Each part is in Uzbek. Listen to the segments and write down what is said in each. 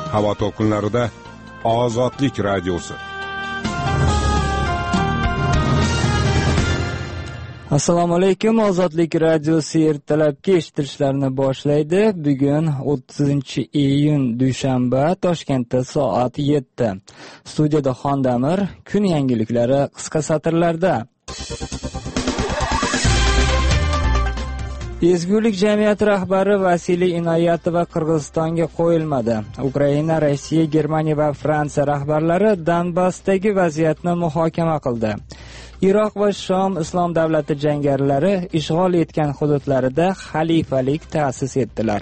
Havo to'lqinlarida Ozodlik radiosi. Assalomu alaykum. Ozodlik radiosi ertalabki eshittirishlarni boshlaydi. Bugun 30-iyun dushanba, Toshkentda soat 7. Studiyada Xondamir. Kun yangiliklari qisqa satrlarda. Ezgulik jamiyati rahbari Vasiliy Inoyatova Qirg'izistonga qo'yilmadi. Ukraina, Rossiya, Germaniya va Fransiya rahbarlari Donbassdagi vaziyatni muhokama qildi. Iroq va Shom islom davlati jangarilari ishg'ol etgan hududlarida xalifalik ta'sis etdilar.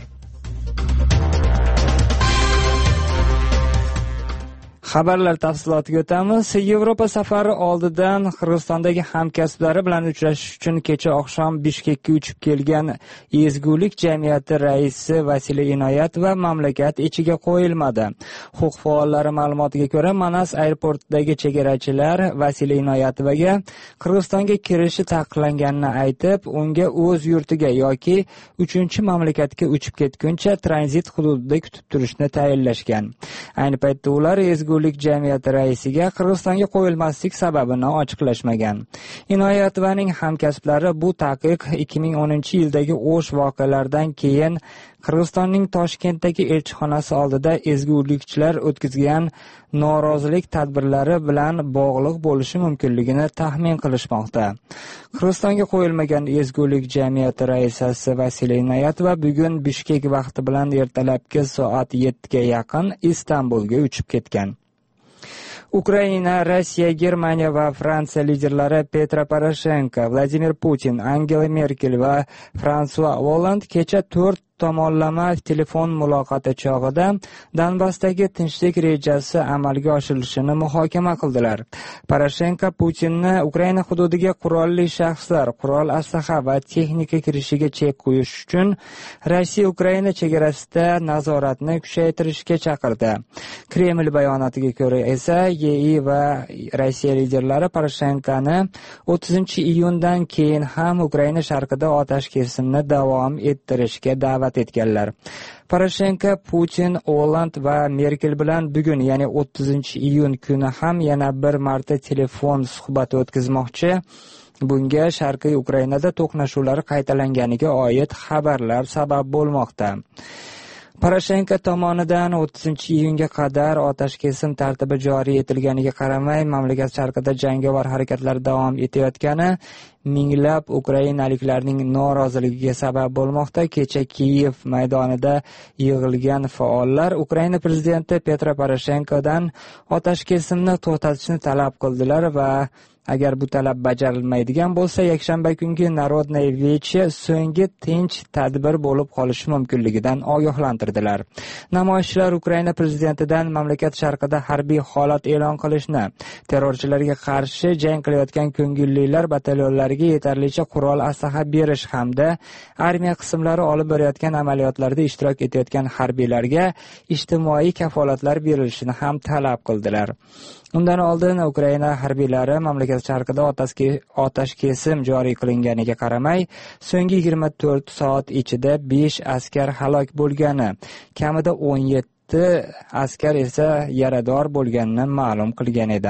Xabarlar tafsilotiga o'tamiz. Yevropa safari oldidan Qirg'izistondagi hamkasblari bilan uchrashish uchun kecha oqshom Bishkekka uchib kelgan Ezgulik jamiyati raisi Vasiliy Inoyatova mamlakat ichiga qo'yilmadi. Huquq faollari ma'lumotiga ko'ra, Manas aeroportidagi chegarachilar Vasiliy Inoyatovaga Qirg'izistonga kirishi taqiqlanganini aytib, unga o'z yurtiga yoki 3-mamlakatga uchib ketguncha tranzit hududida kutib turishni tayinlashgan. Ayni paytda ular Ezgulik jamiyati raisiga Qirg'izistonga qo'yilmaslik sababini ochiqlashmagan. Inoyatovaning hamkasblari bu taqiq 2010-yildagi O'sh voqealaridan keyin Qirg'izistonning Toshkentdagi elchixonasi oldida ezgulikchilar o'tkazgan norozilik tadbirlari bilan bog'liq bo'lishi mumkinligini taxmin qilishmoqda. Qirg'izistonga qo'yilmagan ezgulik jamiyati raisasi Vasiliy Inoyatova bugun Bishkek vaqti bilan ertalabki soat 7 ga yaqin Istanbulga uchib ketgan. Ukraina, Rossiya, Germaniya va Fransiya liderlari Petro Poroshenko, Vladimir Putin, Angela Merkel va François Hollande kecha 4 tomonlama telefon muloqoti chog'ida Donbassdagi tinchlik rejasi amalga oshirilishini muhokama qildilar. Poroshenko Putinni Ukraina hududiga qurolli shaxslar, qurol aslaha va texnika kirishiga chek qo'yish uchun Rossiya Ukraina chegarasida nazoratni kuchaytirishga chaqirdi. Kreml bayonotiga ko'ra esa YEI va Rossiya liderlari Poroshenkoni 30-iyundan keyin ham Ukraina sharqida otash kesimni davom ettirishga da'vat etganlar. Poroshenko Putin, Hollande va Merkel bilan bugun, ya'ni 30-iyun kuni ham yana bir marta telefon suhbati o'tkazmoqchi. Bunga Sharqiy Ukrainada to'qnashuvlar qaytalanganiga oid xabarlar sabab bo'lmoqda. Poroshenko tomonidan 30-iyunga qadar otash kesim tartibi joriy etilganiga qaramay, mamlakat sharqida jangovar harakatlar davom etayotgani minglab ukrainaliklarning noroziligiga sabab bo'lmoqda. Kecha Kiyev maydonida yig'ilgan faollar Ukraina prezidenti Petro Poroshenkodan otash kesimni to'xtatishni talab qildilar va agar bu talab bajarilmaydigan bo'lsa, yakshanba kungi Narodnoye vechi so'nggi tinch tadbir bo'lib qolishi mumkinligidan ogohlantirdilar. Namoyishchilar Ukraina prezidentidan mamlakat sharqida harbiy holat e'lon qilishni, terrorchilarga qarshi jang qilayotgan ko'ngillilar batalyonlariga yetarlicha qurol aslaha berish hamda armiya qismlari olib borayotgan amaliyotlarda ishtirok etayotgan harbiylarga ijtimoiy kafolatlar berilishini ham talab qildilar. Undan oldin Ukraina harbiylari mamlakat sharqida otash kesim joriy qilinganiga qaramay, so'nggi 24 soat ichida 5 askar halok bo'lgani, kamida 17 askar esa yarador bo'lganini ma'lum qilgan edi.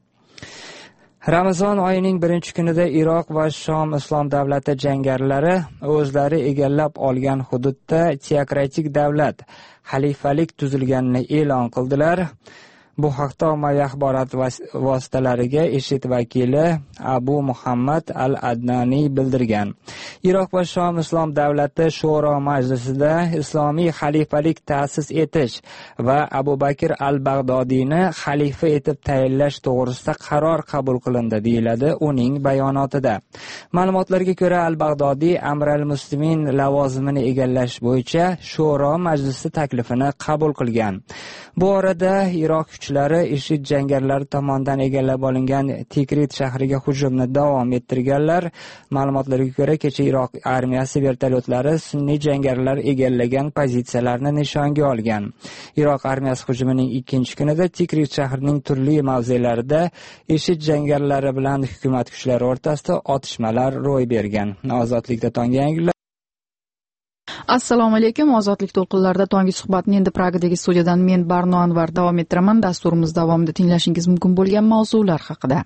Ramazon oyining 1-kunida Iroq va Shom islom davlati jangarilari o'zlari egallab olgan hududda teokratik davlat, xalifalik tuzilganini e'lon qildilar. Bu haqda ommaviy axborot vositalariga IShID vakili Abu Muhammad al-Adnaniy bildirgan. Iroq va Shom islom davlati shuro majlisida islomiy xalifalik ta'sis etish va Abu Bakr al-Bag'dodiyni xalifa etib tayinlash to'g'risida qaror qabul qilindi, deyiladi uning bayonotida. Ma'lumotlarga ko'ra, al-Bag'dodiy Amir al-Muslimin lavozimini egallash bo'yicha shuro majlisi taklifini qabul qilgan. Bu orada Iroq kuchlari IShID jangarilari tomonidan egallab olingan Tikrit shahriga hujumni davom ettirganlar. Ma'lumotlarga ko'ra, kecha Iroq armiyasi vertolyotlari sunniy jangarilar egallagan pozitsiyalarni nishonga olgan. Iroq armiyasi hujumining 2-kunida Tikrit shahrining turli mavzelarida IShID jangarilari bilan hukumat kuchlari o'rtasida otishmalar ro'y bergan. Ozodlikda tonggi yangiliklar. Assalomu alaykum. Ozodlik to'lqinlarida tongi suhbatni endi Pragadagi studiyadan men Barno Anvar davom ettiraman. Dasturimiz davomida tinglashingiz mumkin bo'lgan mavzular haqida.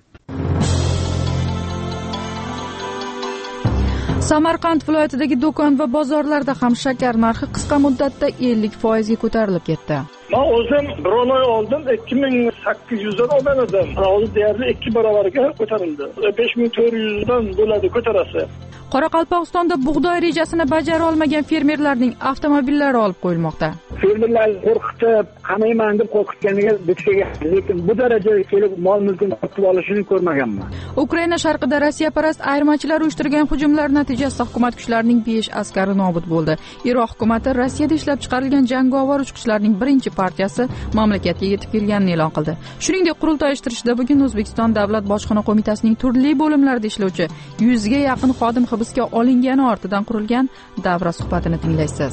Samarqand viloyatidagi do'kon va bozorlarda ham shakar narxi qisqa muddatda 50% ga ko'tarilib ketdi. Men o'zim bir oy oldin 2800 dan olgan edim. Hozir deyarli 2 barobarga ko'tarildi. 5400 dan bo'ladi ko'tarasi. Qoraqalpog'istonda bug'doy rejasini bajara olmagan fermerlarning avtomobillari olib qo'yilmoqda. Fermerlar qo'rqitib, qamayman deb qo'rqitganiga duch kelgan, lekin bu darajaga kelib mol mulkini ortib olishini ko'rmaganman. Ukraina sharqida Rossiyaparast ayirmachilar uyushtirgan hujumlar natijasida hukumat kuchlarining 5 askari nobud bo'ldi. Iroq hukumati Rossiyada ishlab chiqarilgan jangovar uchqishlarning birinchi partiyasi mamlakatga yetib kelganini e'lon qildi. Shuningdek, qurultoy ishtirishida bugun O'zbekiston Davlat bojxona qo'mitasining turli bo'limlarida ishlovchi 100 ga yaqin xodim hibsga olingani ortidan qurilgan davra suhbatini tinglaysiz.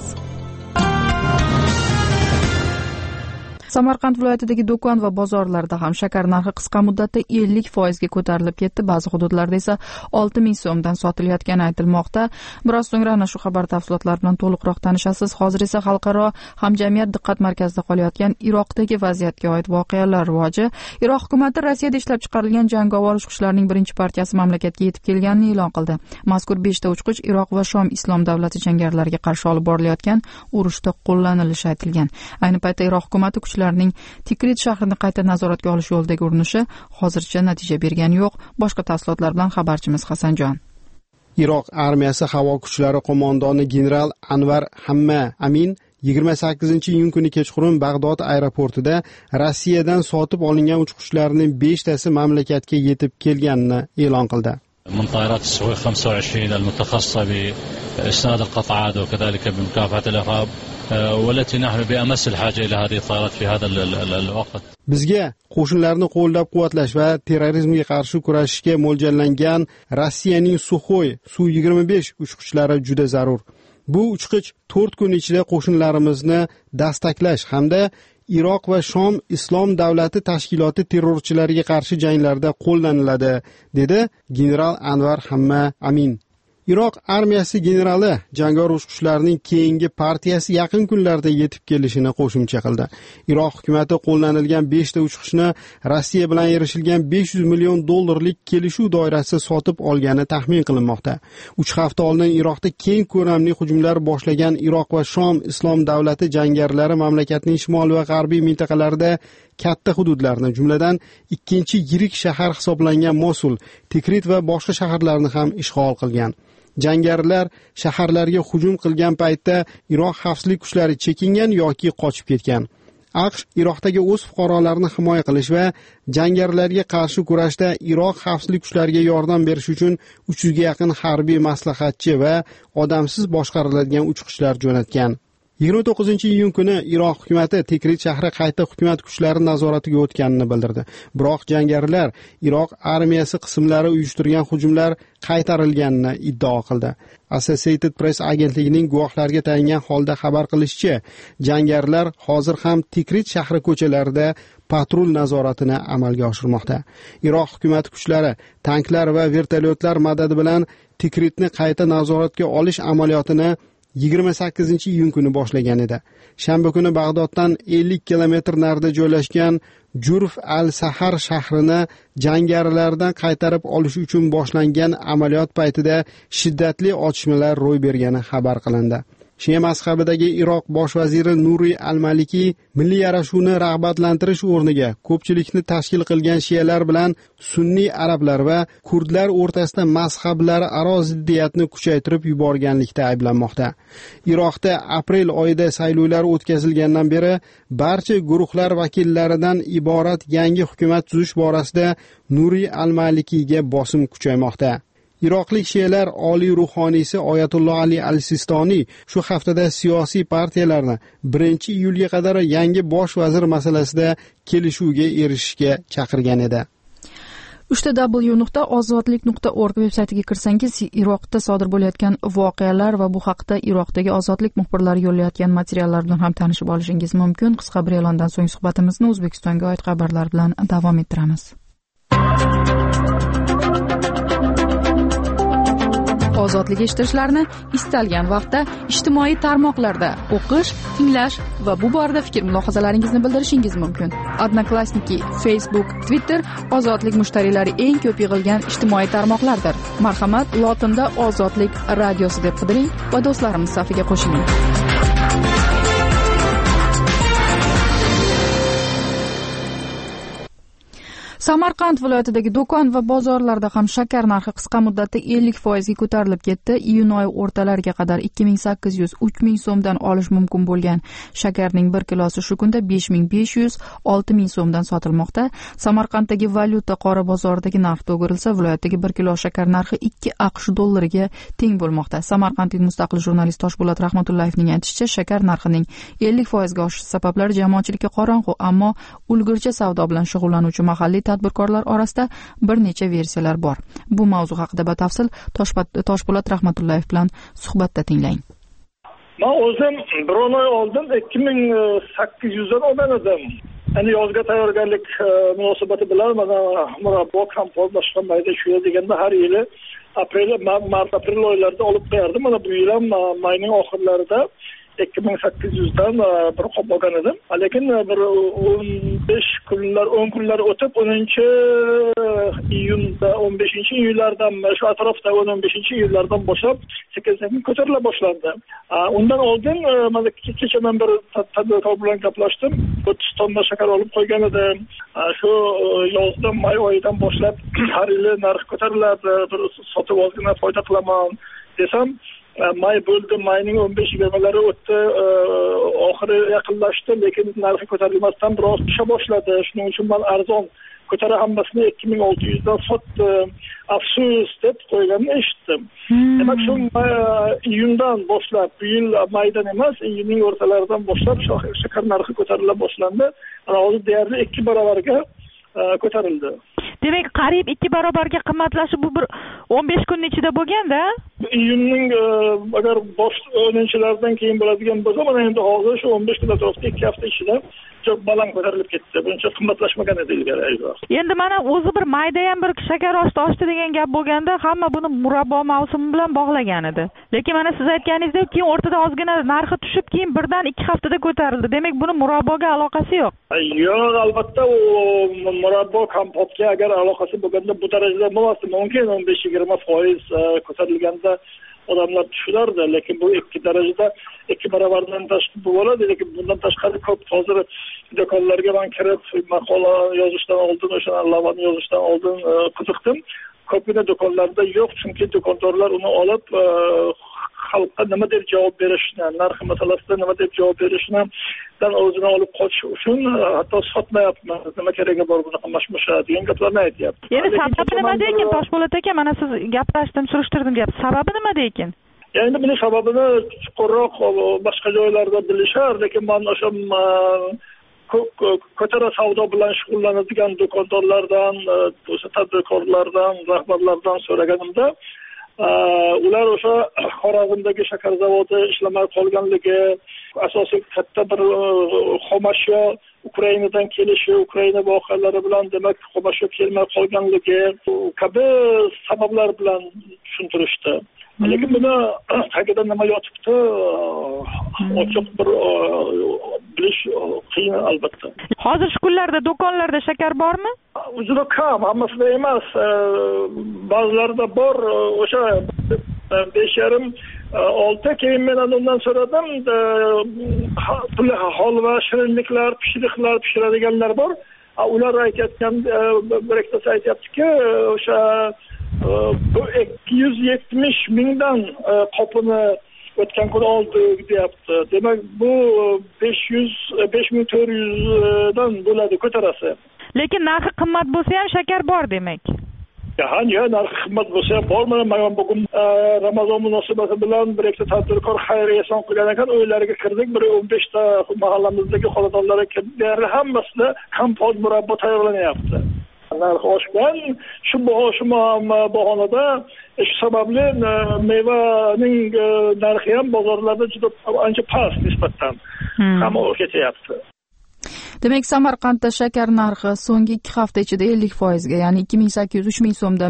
Samarqand viloyatidagi do'kon va bozorlarda ham shakar narxi qisqa muddatda 50% ga ko'tarilib ketdi. Ba'zi hududlarda esa 6000 so'mdan sotilayotgani aytilmoqda. Biroz so'ngra ana shu xabar tafsilotlari bilan to'liqroq tanishasiz. Hozir esa xalqaro hamjamiyat diqqat markazida qolayotgan Iroqdagi vaziyatga oid voqealar rivoji. Iroq hukumati Rossiyada ishlab chiqarilgan jangovar uchqishlarning birinchi partiyasi mamlakatga yetib kelganini e'lon qildi. Mazkur 5 ta uchqich Iroq va Shom islom davlati jangarilariga qarshi olib borilayotgan urushda qo'llanilishi aytilgan. Ayni paytda Iroq hukumati Tikrit shahrini qayta nazoratga olish yo'lidagi urinishi hozircha natija bergani yo'q. Boshqa tafsilotlar bilan xabarchimiz Hasanjon. Iroq armiyasi havo kuchlari qo'mondoni general Anvar Hamma Amin 28-iyun kuni kechqurun Bag'dod aeroportida Rossiyadan sotib olingan uchqishlarning 5 tasi mamlakatga yetib kelganini e'lon qildi. من طائرات السوي 25 المتخصصة بإسناد القطعات وكذلك بمكافحة الإرهاب والتي نحن بأمس الحاجة إلى هذه الطائرات في هذا الوقت. Bizga qo'shinlarni qo'llab-quvvatlash va terrorizmga qarshi kurashishga mo'ljallangan Rossiyaning Suxoy Su-25 uchqichlari juda zarur. Bu uchqich 4 kun ichida qo'shinlarimizni dastaklash hamda Iroq va Shom islom davlati tashkiloti terrorchilariga qarshi janglarda qo'llaniladi, dedi general Anvar Hamma Amin. Iroq armiyasi generali jangovar uchqishlarning keyingi partiyasi yaqin kunlarda yetib kelishini qo'shimcha qildi. Iroq hukumati qo'llanilgan 5 ta uchqishni Rossiya bilan erishilgan $500 million kelishuv doirasida sotib olgani taxmin qilinmoqda. 3 hafta oldin Iroqda keng ko'lamli hujumlar boshlagan Iroq va Shom islom davlati jangarilari mamlakatning shimol va g'arbiy mintaqalarida katta hududlarni, jumladan ikkinchi yirik shahar hisoblangan Mosul, Tikrit va boshqa shaharlarni ham ishg'ol qilgan. Jangarilar shaharlarga hujum qilgan paytda Iroq xavfsizlik kuchlari chekingan yoki qochib ketgan. AQSh Iroqdagi o'z fuqarolarini himoya qilish va jangarilarga qarshi kurashda Iroq xavfsizlik kuchlariga yordam berish uchun 300 ga yaqin harbiy maslahatchi va odamsiz boshqariladigan uchqishlar jo'natgan. 29-iyun kuni Iroq hukumati Tikrit shahri qayta hukumat kuchlari nazoratiga o'tganini bildirdi. Biroq jangarilar Iroq armiyasi qismlari uyushtirgan hujumlar qaytarilganini iddao qildi. Associated Press agentligining guvohlarga tayangan holda xabar qilishicha, jangarilar hozir ham Tikrit shahri ko'chalarida patrul nazoratini amalga oshirmoqda. Iroq hukumat kuchlari tanklar va vertolyotlar madadi bilan Tikritni qayta nazoratga olish amaliyotini 28-iyun kuni boshlagan edi. Shanba kuni Bag'doddan 50 kilometr narida joylashgan Jurf al-Sahar shahrini jangarilardan qaytarib olish uchun boshlangan amaliyot paytida shiddatli otishmalar ro'y bergani xabar qilindi. Shia mazhabidagi Iroq bosh vaziri Nuri al-Maliki milliy yarashuvni rag'batlantirish o'rniga ko'pchilikni tashkil qilgan shiyalar bilan sunniy arablar va kurdlar o'rtasida mazhablar aro ziddiyatni kuchaytirib yuborganlikda ayblanmoqda. Iroqda aprel oyida saylovlar o'tkazilgandan beri barcha guruhlar vakillaridan iborat yangi hukumat tuzish borasida Nuri al-Malikiga bosim kuchaymoqda. Iroqlik shiyalar oliy ruhoniysi Oyatulloh Ali al-Sistoniy shu haftada siyosiy partiyalarni 1-iyulga qadar yangi bosh vazir masalasida kelishuvga erishishga chaqirgan edi. www.ozodlik.org veb-saytiga kirsangiz, Iroqda sodir bo'layotgan voqealar va bu haqda Iroqdagi ozodlik muxbirlari yo'llayotgan materiallar bilan ham tanishib olishingiz mumkin. Qisqa bir e'londan so'ng suhbatimizni O'zbekistonga oid xabarlar bilan davom ettiramiz. ozodlik eshitishlarini istalgan vaqtda ijtimoiy tarmoqlarda o'qish, tinglash va bu borada fikr mulohazalaringizni bildirishingiz mumkin. Odnoklassniki, Facebook, Twitter ozodlik mushtariylari eng ko'p yig'ilgan ijtimoiy tarmoqlardir. Marhamat, lotinda ozodlik radiosi deb qidiring va do'stlarimiz safiga qo'shiling. Samarqand viloyatidagi do'kon va bozorlarda ham shakar narxi qisqa muddatda 50% ga ko'tarilib ketdi. Iyun oyi o'rtalariga qadar 2800-3000 so'mdan olish mumkin bo'lgan shakarning 1 kilosi shu kunda 5500-6000 so'mdan sotilmoqda. Samarqanddagi valyuta qora bozoridagi narxga o'girilsa, viloyatdagi 1 kilo shakar narxi 2 AQSh dollariga teng bo'lmoqda. Samarqandlik mustaqil jurnalist Toshpo'lat Rahmatullayevning aytishicha, shakar narxining 50% ga oshish sabablari jamoatchilikka qorong'u, ammo ulgurji savdo bilan shug'ullanuvchi mahalliy tadbirkorlar orasida bir necha versiyalar bor. Bu mavzu haqida batafsil Toshpo'lat Rahmatullayev bilan suhbatda tinglang. Men o'zim bir oy oldin 2800 dan olgan edim. Ya'ni yozga tayyorgarlik munosabati bilan mana murabbo kompot boshqa mayda shu deganda har yili mart-aprel oylarida olib qo'yardim. Mana bu yil ham mayning oxirlarida 2800 dan bir qop olgan edim. Lekin bir 10 kunlar o'tib 10-iyunlardan shu atrofda 15-iyullardan boshlab sekin ko'tarila boshlandi. Undan oldin mana kecha men bir tadbirkor bilan gaplashdim. 30 tonna shakar olib qo'ygan edim. Shu yozda may oyidan boshlab har yili narx ko'tariladi, bir sotib olgina foyda qilaman desam, may bo'ldi, mayning 15-20lari o'tdi, oxiri yaqinlashdi, lekin narxi ko'tarilmasdan biroz tusha boshladi. Shuning uchun men arzon ko'tara hammasini 2600 dan sotdim. Afsus deb qo'yganini eshitdim. Demak, shu iyundan boshlab, bu yil maydan emas, iyunning o'rtalaridan boshlab shakar narxi ko'tarila boshlandi. Hozir deyarli 2 barobarga ko'tarildi. Demak, qariyb 2 barobarga qimmatlashi bu bir 15 kunning ichida bo'lganda, iyunning agar bosh o'yinchilardan keyin bo'ladigan bo'lsa, mana endi hozir shu 15 kun atrofida 2 hafta ichida juda baland ko'tarilib ketdi. Buncha qimmatlashmagan edi ilgari. Endi mana o'zi bir mayda ham bir shakar oshdi degan gap bo'lganda, hamma buni murabbo mavsumi bilan bog'lagan edi. Lekin mana siz aytganingizdek, keyin o'rtada ozgina narxi tushib, keyin birdan 2 haftada ko'tarildi. Demak, buni murabboga aloqasi yo'q. Yo'q, albatta u murabbo kompotga agar aloqasi bo'lganda bu darajada bo'lmasi mumkin. 15-20% ko'tarilganda odamlar tushulardi, lekin bu 2 darajada 2 barobardan tashqari bo'ladi. Lekin bundan tashqari ko'p hozir do'konlarga men kirib maqola yozishdan oldin, o'sha lavani yozishdan oldin qiziqdim. Ko'pgina do'konlarda yo'q, chunki do'kondorlar uni olib xalqqa nima deb javob berishni, narx masalasida nima deb javob berishni dan o'zini olib qochish uchun hatto sotmayapman. Nima keragi bor bunaqa mashmusha degan gaplarni aytyapti. Endi sababi nimada ekan Toshpo'lat aka? Mana siz gaplashdim, surishtirdim deyapsiz. Sababi nimada ekan? Endi buning sababini chuqurroq boshqa joylarda bilishar, lekin men o'sha ko'tara savdo bilan shug'ullanadigan do'kondorlardan, o'sha tadbirkorlardan, rahbarlardan so'raganimda, ular o'sha Xorazmdagi shakar zavodi ishlamay qolganligi, asosiy katta bir xomashyo Ukrainadan kelishi, Ukraina voqealari bilan demak xomashyo kelmay qolganligi kabi sabablar bilan tushuntirishdi. Lekin buni tagida nima yotibdi, ochiq bir bilish qiyin albatta. Hozir shu kunlarda do'konlarda shakar bormi? Juda kam, hammasida emas. Ba'zilarida bor, o'sha 5,5-6 keyin men undan so'radim, holva, shirinliklar, pishiriqlar pishiradiganlar bor. Ular aytayotgan, bir ikkitasi aytayaptiki, o'sha 270 mingdan qopini o'tgan kun oldik deyapti. Demak, bu 5400 dan bo'ladi ko'tarasi. Lekin narxi qimmat bo'lsa ham shakar bor demak. Ya, narxi qimmat bo'lsa ham bormi? Men bugun Ramazon munosabati bilan bir ikkita tadbirkor xayriya son qilgan ekan, uylariga kirdik. Bir 15 ta mahallamizdagi xonadonlarga kirdik. Hammasida kompot murabbo tayyorlanyapti. Narxi oshgan, shu bahonada shu sababli mevaning narxi ham bozorlarda juda ancha past nisbatan. Hamma ketyapti. Demak, Samarqandda shakar narxi so'nggi 2 hafta ichida 50%, ya'ni 2800-3000 so'mdan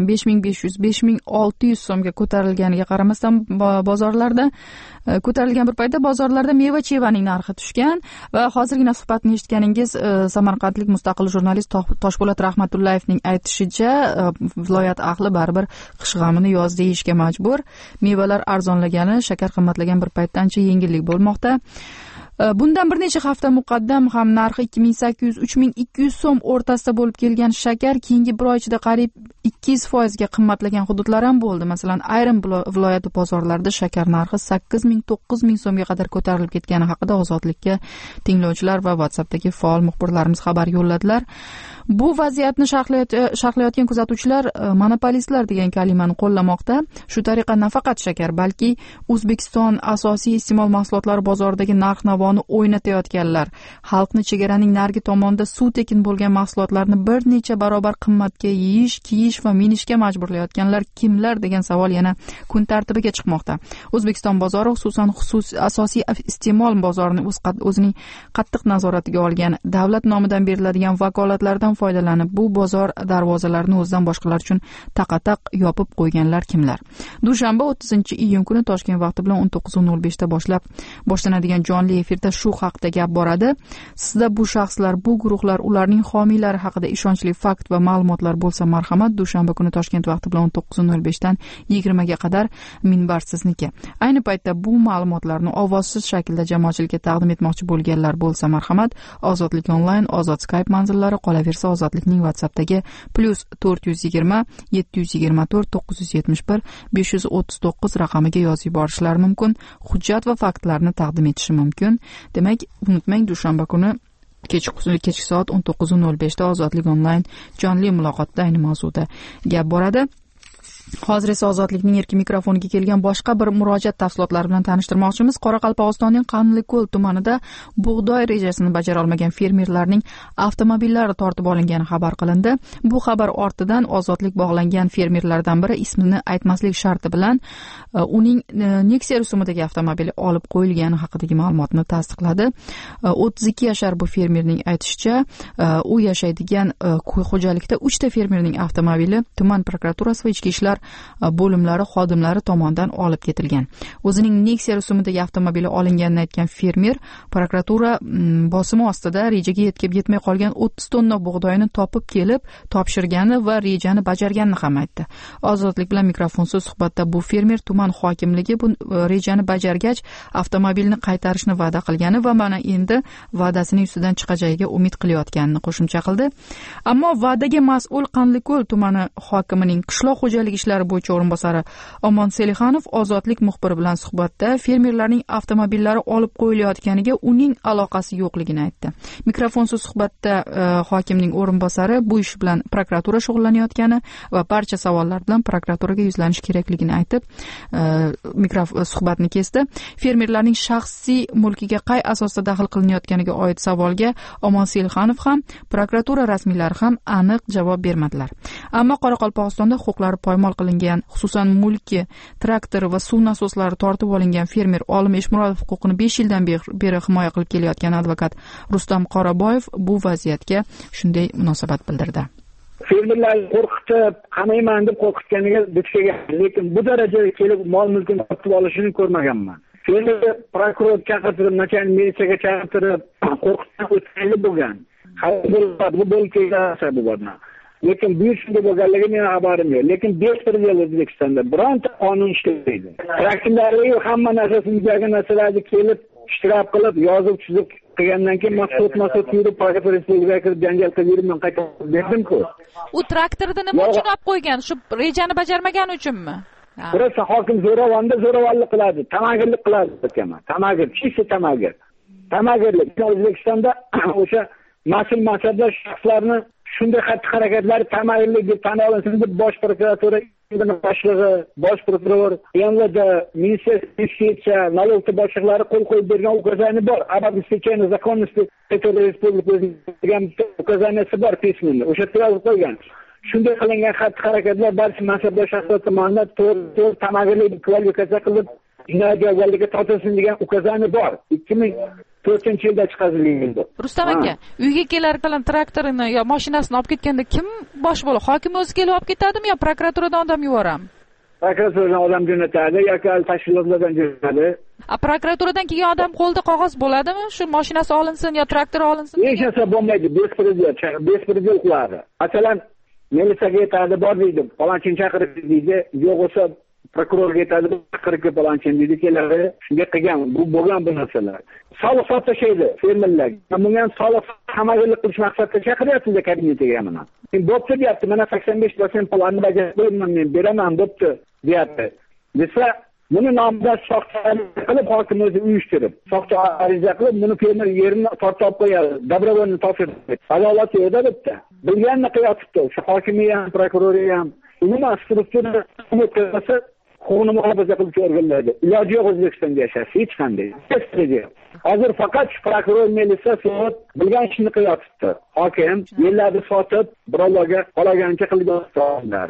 5500-5600 so'mga ko'tarilganiga qaramasdan bozorlarda ko'tarilgan bir paytda bozorlarda meva-chevaning narxi tushgan va hozirgina suhbatni eshitganingiz samarqandlik mustaqil jurnalist Toshpo'lat Rahmatullayevning aytishicha, viloyat ahli baribir qish g'amini yozda yeyishga majbur. Mevalar arzonlagani, shakar qimmatlagan bir paytda ancha yengillik bo'lmoqda. Bundan bir necha hafta muqaddam ham narxi 2800-3200 so'm o'rtasida bo'lib kelgan shakar keyingi bir oy ichida qariyb 200% ga qimmatlagan hududlar ham bo'ldi. Masalan, ayrim viloyat bozorlarida shakar narxi 8000-9000 so'mga qadar ko'tarilib ketgani haqida Ozodlikka tinglovchilar va WhatsAppdagi faol muxbirlarimiz xabar yo'lladilar. Bu vaziyatni sharhlayotgan kuzatuvchilar monopolistlar degan kalimani qo'llamoqda. Shu tariqa nafaqat shakar, balki O'zbekiston asosiy iste'mol mahsulotlari bozoridagi narx-navoni o'ynatayotganlar, xalqni chegaraning narigi tomonida suv tekin bo'lgan mahsulotlarni bir necha barobar qimmatga yeyish, kiyish va minishga majburlayotganlar kimlar degan savol yana kun tartibiga chiqmoqda. O'zbekiston bozori, xususan asosiy iste'mol bozorini o'zining qattiq nazoratiga olgan, davlat nomidan beriladigan vakolatlardan foydalanib bu bozor darvozalarini o'zidan boshqalar uchun taqataq yopib qo'yganlar kimlar? Dushanba 30-iyun kuni Toshkent vaqti bilan 19:05 da boshlanadigan jonli efirda shu haqda gap boradi. Sizda bu shaxslar, bu guruhlar, ularning homiylari haqida ishonchli fakt va ma'lumotlar bo'lsa marhamat, dushanba kuni Toshkent vaqti bilan 19:05 dan 20 ga qadar minbar sizniki. Ayni paytda bu ma'lumotlarni ovozsiz shaklda jamoatchilikka taqdim etmoqchi bo'lganlar bo'lsa marhamat, Ozodlik onlayn, Ozod Skype manzillari, qolaversa Ozodlikning WhatsAppdagi +420 724 971 539 raqamiga yozib yuborishlari mumkin. Hujjat va faktlarni taqdim etishi mumkin. Demak, unutmang, dushanba kuni kechki soat 19:05 da Ozodlik onlayn jonli muloqotda ayni mavzuda gap boradi. Hozir esa Ozodlikning erkin mikrofoniga kelgan boshqa bir murojaat tafsilotlari bilan tanishtirmoqchimiz. Qoraqalpog'istonning Qanliko'l tumanida bug'doy rejasini bajara olmagan fermerlarning avtomobillari tortib olingani xabar qilindi. Bu xabar ortidan Ozodlik bog'langan fermerlardan biri ismini aytmaslik sharti bilan uning Nexia rusumidagi avtomobili olib qo'yilgani haqidagi ma'lumotni tasdiqladi. 32 yashar bu fermerning aytishicha, u yashaydigan xo'jalikda 3 ta fermerning avtomobili tuman prokuraturasi va ichki ishlar bo'limlari xodimlari tomonidan olib ketilgan. O'zining Nexia rusumidagi avtomobili olinganini aytgan fermer prokuratura bosimi ostida rejaga yetmay qolgan 30 tonna bug'doyni topib kelib topshirgani va rejani bajarganini ham aytdi. Ozodlik bilan mikrofonsiz suhbatda bu fermer tuman hokimligi bu rejani bajargach avtomobilni qaytarishni va'da qilgani va mana endi va'dasining ustidan chiqajagiga umid qilayotganini qo'shimcha qildi. Ammo va'daga mas'ul Qanliko'l tumani hokimining qishloq xo'jaligi ishlari bo'yicha o'rinbosari Omon Selixanov Ozodlik muxbiri bilan suhbatda fermerlarning avtomobillari olib qo'yilayotganiga uning aloqasi yo'qligini aytdi. Mikrofonsiz suhbatda hokimning o'rinbosari bu ish bilan prokuratura shug'ullanayotgani va barcha savollar bilan prokuraturaga yuzlanish kerakligini aytib, suhbatni kesdi. Fermerlarning shaxsiy mulkiga qay asosda daxl qilinayotganiga oid savolga Omon Selixanov ham, prokuratura rasmiylari ham aniq javob bermadilar. Ammo Qoraqalpog'istonda huquqlari poymol qilingan, xususan mulki, traktor va suv nasoslari tortib olingan fermer Olim Eshmurodov huquqini 5 yildan beri himoya qilib kelayotgan advokat Rustam Qoraboyev bu vaziyatga shunday munosabat bildirdi. Fermerlarni qo'rqitib, qamayman deb qo'rqitganiga duch kelgan, lekin bu darajaga kelib mol mulkini tortib olishini ko'rmaganman. Fermer prokuror chaqirtirib, nachalnik militsiyaga chaqirtirib, qo'rqitib o'tkazib bo'lgan. Bu bo'lib kelgan bu bo'ldi. Lekin bu shunday bo'lganligi meni xabarim yo'q. Lekin 5 yil O'zbekistonda bironta qonun ishlaydi. Traktorlarga hamma narsasini bergan narsalarni kelib ishtirok qilib, yozib chizib qilgandan keyin mahsulot yurib, prokuratura respublikaga kirib janjal qilib yurib, men qaytib berdim-ku. U traktorni nima uchun olib qo'ygan? Shu rejani bajarmagani uchunmi? Birosa hokim zo'ravonlik qiladi, tamagirlik qiladi ekanman. Tamagir, chisi tamagir. Tamagirlik O'zbekistonda o'sha mas'ul mansabdor shaxslarni shunday xatti-harakatlari tamagirlik deb tan olinsin deb bosh prokuratura boshlig'i, bosh prokuror, MVD, Ministeriya, налоговый boshliqlari qo'l qo'yib bergan ukazaniya bor. Об обеспечении законности territorial respublika degan ukazaniyasi bor pismenda. O'sha yozib qo'ygan. Shunday qilingan xatti-harakatlar barcha mansabdor shaxslar tomonidan to'g'ri tamagirlik kvalifikatsiya qilib jinoyat javobgarligiga tortilsin degan ukazaniya bor. 4-yilda chiqarilgan. Rustam aka, uyga kelar bilan traktorini yo mashinasini olib ketganda kim bosh bo'ladi? Hokim o'zi kelib olib ketadimi yo prokuraturadan odam yuborami? Prokuraturadan odam jo'natadi yoki tashkilotlardan jo'natadi. Prokuraturadan kelgan odam qo'lida qog'oz bo'ladimi? Shu mashinasi olinsin yo traktor olinsin? Hech narsa bo'lmaydi, bespredel qiladi. Masalan, militsiyaga aytadi, bor deydi, falonchini chaqirib deydi, yo'q bo'lsa prokurorga aytadi, chaqirib falonchini deydi, keladi, shunga qilgan, bu bo'lgan bu narsalar. Soliq tashlaydi fermerlar. Bunga ham soliq hammagarlik qilish maqsadida chaqiryapsiz kabinetiga mana. Bo'pti deyapti, mana 85% pulni bajarib qo'yman, men beraman, bo'pti deyapti. Desa, buni nomidan soxtalik qilib hokim o'zi uyushtirib, soxta ariza qilib, buni fermer yerini tortib qo'yadi, dobrovolni topshiradi. Adolat yo'qda bitta. Bilganini qilyapti. Shu hokimiyat ham, prokuroriya ham, umuman struktura o'tkazmasa, huquqni muhofaza qiluvchi organlarda iloji yo'q O'zbekistonda yashash hech qanday. Hozir faqat prokuror, militsiya, sud bilgan ishni qilyapti. Hokim yerlarni sotib, birovlarga qolaganicha qilib yotibdi.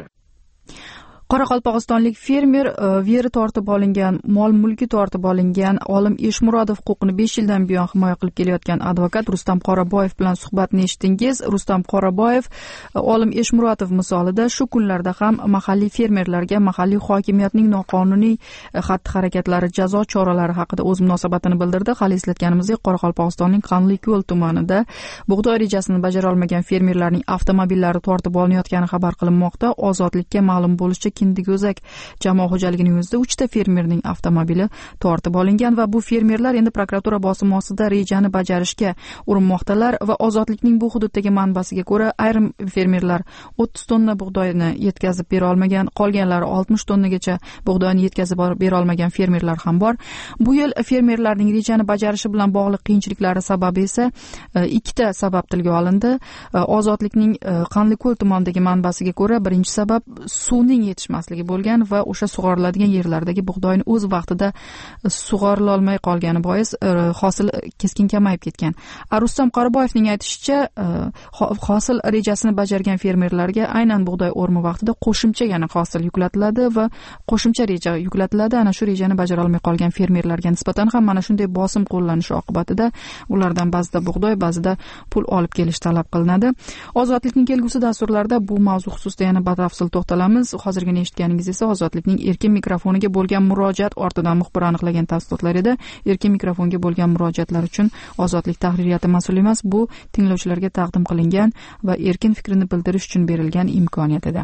Qoraqalpog'istonlik fermer veri tortib olingan, mol-mulki tortib olingan Olim Eshmurodov huquqini 5 yildan buyon himoya qilib kelayotgan advokat Rustam Qoraboyev bilan suhbatni eshitdingiz. Rustam Qoraboyev Olim Eshmurodov misolida shu kunlarda ham mahalliy fermerlarga mahalliy hokimiyatning noqonuniy xatti-harakatlari, jazo choralari haqida o'z munosabatini bildirdi. Hali eslatganimizdek, Qoraqalpog'istonning Qanliko'l tumanida bug'doy rejasini bajara olmagan fermerlarning avtomobillari tortib olinayotgani xabar qilinmoqda. Ozodlikka ma'lum bo'lishicha Kindigo'zak jamoa xo'jaligining o'zida 3 ta fermerning avtomobili tortib olingan va bu fermerlar endi prokuratura bosimi ostida rejani bajarishga urinmoqdalar va Ozodlikning bu hududdagi manbasiga ko'ra ayrim fermerlar 30 tonna bug'doyni yetkazib bera olmagan, qolganlari 60 tonnagacha bug'doyni yetkazib bera olmagan fermerlar ham bor. Bu yil fermerlarning rejani bajarishi bilan bog'liq qiyinchiliklari sababi esa 2 ta sabab tilga olindi. Ozodlikning Qanliko'l tumanidagi manbasiga ko'ra birinchi sabab suvning yetishmasligi bo'lgan va o'sha sug'oriladigan yerlardagi bug'doyni o'z vaqtida sug'orila olmay qolgani bois hosil keskin kamayib ketgan. Rustam Qoraboyevning aytishicha, hosil rejasini bajargan fermerlarga aynan bug'doy o'rmi vaqtida qo'shimcha yana hosil yuklatiladi va qo'shimcha reja yuklatiladi. Ana shu rejani bajara olmay qolgan fermerlarga nisbatan ham mana shunday bosim qo'llanishi oqibatida ulardan ba'zida bug'doy, ba'zida pul olib kelish talab qilinadi. Ozodlikning kelgusi dasturlarida bu mavzu xususida yana batafsil to'xtalamiz. Hozirgina eshitganingiz esa Ozodlikning erkin mikrofoniga bo'lgan murojaat ortidan muxbir aniqlagan tafsilotlar edi. Erkin mikrofonga bo'lgan murojaatlar uchun Ozodlik tahririyati mas'ul emas. Bu tinglovchilarga taqdim qilingan va erkin fikrini bildirish uchun berilgan imkoniyat edi.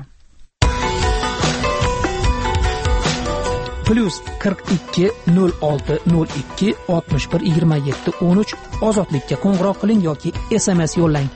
+42 06 02 61 27 13 Ozodlikka qo'ng'iroq qiling yoki SMS yo'llang.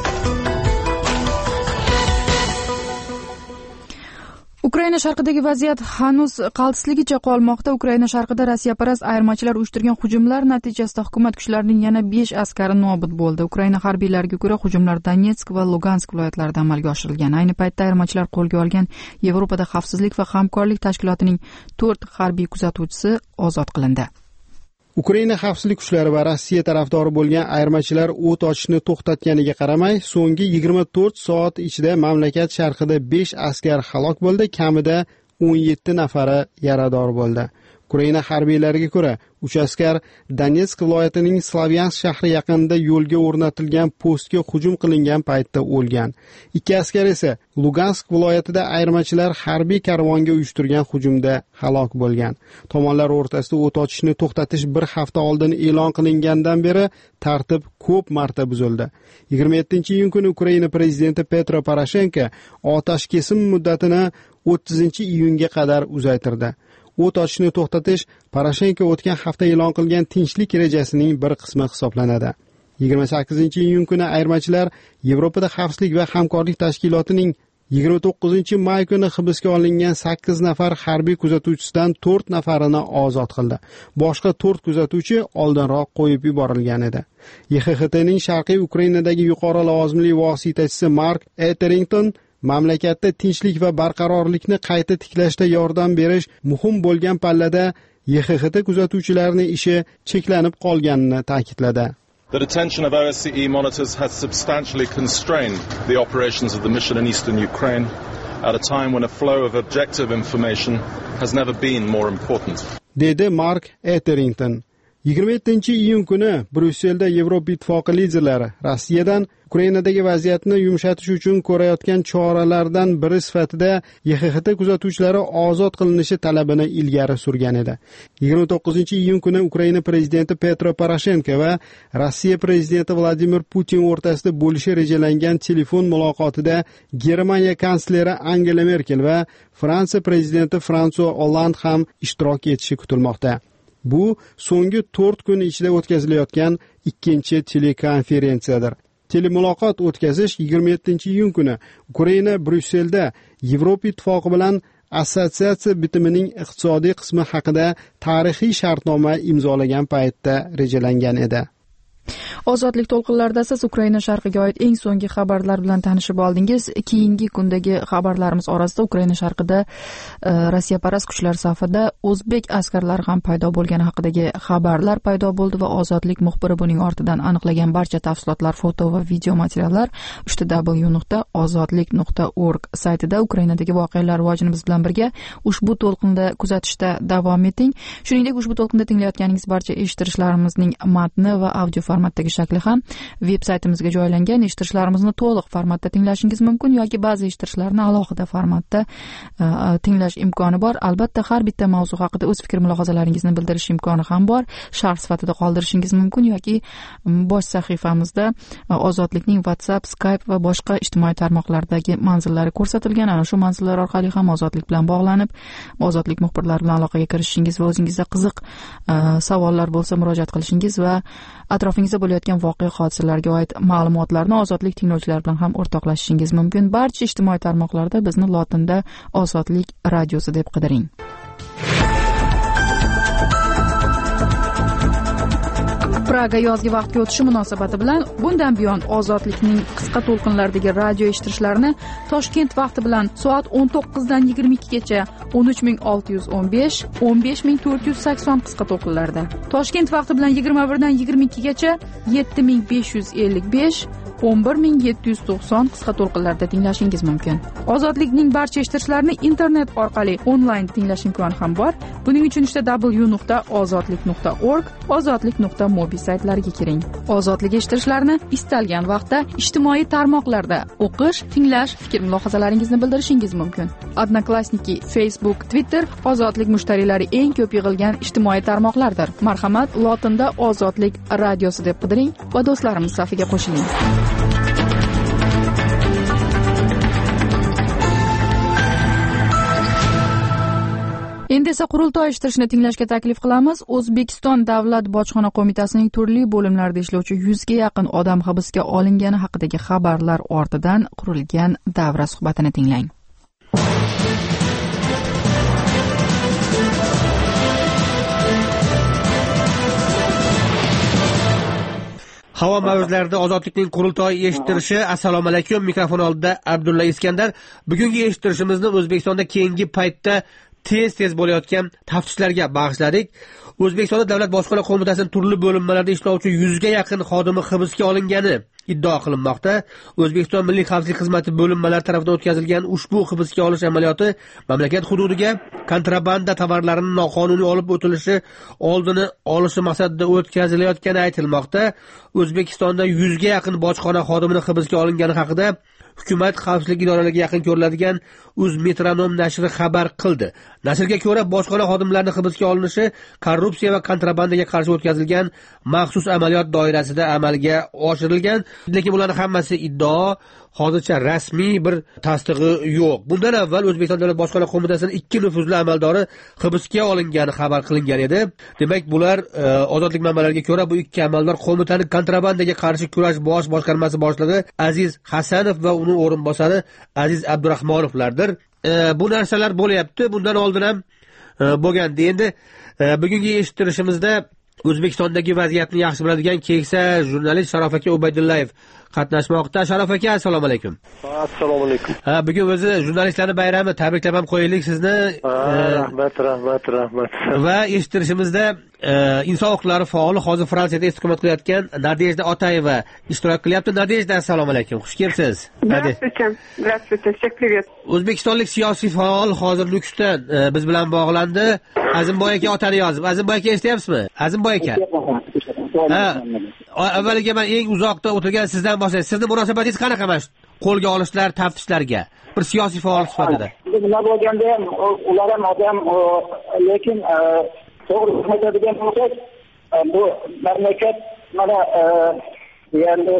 Ukraina sharqidagi vaziyat hanuz qaltisligicha qolmoqda. Ukraina sharqida Rossiyaparast ayirmachilar uyushtirgan hujumlar natijasida hukumat kuchlarining yana 5 askari nobud bo'ldi. Ukraina harbiylariga ko'ra hujumlar Donetsk va Lugansk viloyatlarida amalga oshirilgan. Ayni paytda ayirmachilar qo'lga olgan Yevropada xavfsizlik va hamkorlik tashkilotining 4 harbiy kuzatuvchisi ozod qilindi. Ukraina xavfsizlik kuchlari va Rossiya tarafdori bo'lgan ayirmachilar o't ochishni to'xtatganiga qaramay, so'nggi 24 soat ichida mamlakat sharqida 5 askar halok bo'ldi, kamida 17 nafari yarador bo'ldi. Ukraina harbiylariga ko'ra, 3 askar Donetsk viloyatining Slavyansk shahri yaqinida yo'lga o'rnatilgan postga hujum qilingan paytda o'lgan. 2 askar esa Lugansk viloyatida ayirmachilar harbiy karvonga uyushtirgan hujumda halok bo'lgan. Tomonlar o'rtasida o't ochishni to'xtatish bir hafta oldin e'lon qilingandan beri tartib ko'p marta buzildi. 27-iyun kuni Ukraina prezidenti Petro Poroshenko otash kesim muddatini 30-iyunga qadar uzaytirdi. O't ochishni to'xtatish Poroshenko o'tgan hafta e'lon qilgan tinchlik rejasining bir qismi hisoblanadi. 28-iyun kuni ayirmachilar Yevropada xavfsizlik va hamkorlik tashkilotining 29-may kuni hibsga olingan 8 nafar harbiy kuzatuvchisidan 4 nafarini ozod qildi. Boshqa 4 kuzatuvchi oldinroq qo'yib yuborilgan edi. YXHTning Sharqiy Ukrainadagi yuqori lavozimli vositachisi Mark Etherington mamlakatda tinchlik va barqarorlikni qayta tiklashda yordam berish muhim bo'lgan pallada YXHT kuzatuvchilarining ishi cheklanib qolganini ta'kidladi. The detention of OSCE monitors has substantially constrained the operations of the mission in eastern Ukraine at a time when a flow of objective information has never been more important. Dedi Mark Etherington. 27-iyun kuni Bryusselda Yevropa Ittifoqi liderlari Rossiyadan Ukrainadagi vaziyatni yumshatish uchun ko'rayotgan choralardan biri sifatida YXHT kuzatuvchilari ozod qilinishi talabini ilgari surgan edi. 29-iyun kuni Ukraina prezidenti Petro Poroshenko va Rossiya prezidenti Vladimir Putin o'rtasida bo'lishi rejalangan telefon muloqotida Germaniya kansleri Angela Merkel va Fransiya prezidenti François Hollande ham ishtirok etishi kutilmoqda. Bu so'nggi 4 kun ichida o'tkazilayotgan ikkinchi telekonferensiyadir. Telemuloqot o'tkazish 27-iyun kuni Ukraina Bryusselda Yevropa Ittifoqi bilan assotsiatsiya bitimining iqtisodiy qismi haqida tarixiy shartnoma imzolagan paytda rejalangan edi. Ozodlik to'lqinlarida siz Ukraina sharqiga oid eng so'nggi xabarlar bilan tanishib oldingiz. Keyingi kundagi xabarlarimiz orasida Ukraina sharqida Rossiyaparast kuchlar safida o'zbek askarlari ham paydo bo'lgani haqidagi xabarlar paydo bo'ldi va Ozodlik muxbiri buning ortidan aniqlagan barcha tafsilotlar, foto va video materiallar www.ozodlik.org saytida. Ukrainadagi voqealar rivojini biz bilan birga ushbu to'lqinda kuzatishda davom eting. Shuningdek, ushbu to'lqinda tinglayotganingiz barcha eshittirishlarimizning matni va audio formatdagi shakli ham veb-saytimizga joylangan. Eshittirishlarimizni to'liq formatda tinglashingiz mumkin yoki ba'zi eshittirishlarni alohida formatda tinglash imkoni bor. Albatta, har bitta mavzu haqida o'z fikr-mulohazalaringizni bildirish imkoni ham bor. Sharh sifatida qoldirishingiz mumkin yoki bosh sahifamizda Ozodlikning WhatsApp, Skype va boshqa ijtimoiy tarmoqlardagi manzillari ko'rsatilgan. Ana shu manzillar orqali ham Ozodlik bilan bog'lanib, Ozodlik muxbirlari bilan aloqaga kirishishingiz va o'zingizda qiziq savollar bo'lsa murojaat qilishingiz va atrofingizda bo'layotgan voqea hodisalarga oid ma'lumotlarni Ozodlik tinglovchilari bilan ham o'rtoqlashishingiz mumkin. Barcha ijtimoiy tarmoqlarda bizni lotinda Ozodlik radiosi deb qidiring. Praga yozgi vaqtga o'tishi munosabati bilan bundan buyon Ozodlikning qisqa to'lqinlardagi radio eshittirishlarini Toshkent vaqti bilan soat 19 dan 22 gacha 13615, 15480 qisqa to'lqinlarda, Toshkent vaqti bilan 21 dan 22 gacha 7555, 11790 qisqa to'lqinlarda tinglashingiz mumkin. Ozodlikning barcha eshittirishlarini internet orqali onlayn tinglash imkoni ham bor. Buning uchun www.ozodlik.org, ozodlik.mobi saytlariga kiring. Ozodlik eshittirishlarini istalgan vaqtda ijtimoiy tarmoqlarda o'qish, tinglash, fikr-mulohazalaringizni bildirishingiz mumkin. Odnoklassniki, Facebook, Twitter Ozodlik mushtariylari eng ko'p yig'ilgan ijtimoiy tarmoqlardir. Marhamat, lotinda Ozodlik radiosi deb qidiring va do'stlarimiz safiga qo'shiling. Endi esa qurultoy eshittirishni tinglashga taklif qilamiz. O'zbekiston Davlat bojxona qo'mitasining turli bo'limlarida ishlovchi 100 ga yaqin odam hibsga olingani haqidagi xabarlar ortidan qurilgan davra suhbatini tinglang. Havo mavzularida Ozodlikning qurultoy eshittirishi. Assalomu alaykum. Mikrofon oldida Abdulla Iskandar. Bugungi eshittirishimizni O'zbekistonda keyingi paytda tez bo'layotgan taftishlarga bag'ishladik. O'zbekistonda Davlat bojxona qo'mitasining turli bo'linmalarida ishlovchi 100 ga yaqin xodimi hibsga olingani iddia qilinmoqda. O'zbekiston Milliy xavfsizlik xizmati bo'linmalari tomonidan o'tkazilgan ushbu hibsga olish amaliyoti mamlakat hududiga kontrabanda tovarlarining noqonuniy olib o'tilishi oldini olish maqsadida o'tkazilayotgani aytilmoqda. O'zbekistonda 100 ga yaqin bojxona xodimini hibsga olingani haqida Hukumat xavfsizlik idoralariga yaqin ko'riladigan Uzmetronom nashri xabar qildi. Nashrga ko'ra, bojxona xodimlarining hibsga olinishi korrupsiya va kontrabandaga qarshi o'tkazilgan maxsus amaliyot doirasida amalga oshirilgan, lekin bularning hammasi iddao, hozircha rasmiy bir tasdig'i yo'q. Bundan avval O'zbekiston Davlat bojxona qo'mitasining 2 nufuzli amaldori hibsga olingani xabar qilingan edi. Demak, bular Ozodlik manbalariga ko'ra bu 2 amaldor qo'mitaning kontrabandaga qarshi kurash bosh boshqarmasi boshlig'i Aziz Hasanov va uning o'rinbosari Aziz Abdurahmonovlardir. Bu narsalar bo'lyapti. Bundan oldin ham bo'lgandi. Endi bugungi eshittirishimizda O'zbekistondagi vaziyatni yaxshi biladigan keksa jurnalist Sharof aka Ubaydullayev qatnashmoqda. Sharof aka, assalomu alaykum. Assalomu alaykum. Bugun o'zi jurnalistlarning bayrami, tabriklab ham qo'yaylik sizni. Rahmat. Va eshittirishimizda inson huquqlari faoli hozir Fransiyada istiqomat qilayotgan Nadejda Otayeva ishtirok qilyapti. Nadejda, assalomu alaykum. Xush kelibsiz. Здравствуйте. Всех привет. O'zbekistonlik siyosiy faol hozir Nukusdan biz bilan bog'landi. Azimboy aka otani yozib. Azimboy aka eshityapsizmi? Azimboy aka. Avvaliga men eng uzoqda o'tirgan sizdan boshlayman. Sizning munosabatingiz qanaqa mana qo'lga olishlar, taftishlarga bir siyosiy faol sifatida? Nima bo'lganda ham ular ham odam, lekin to'g'ri aytadigan bo'lsak, bu mamlakat mana deyarli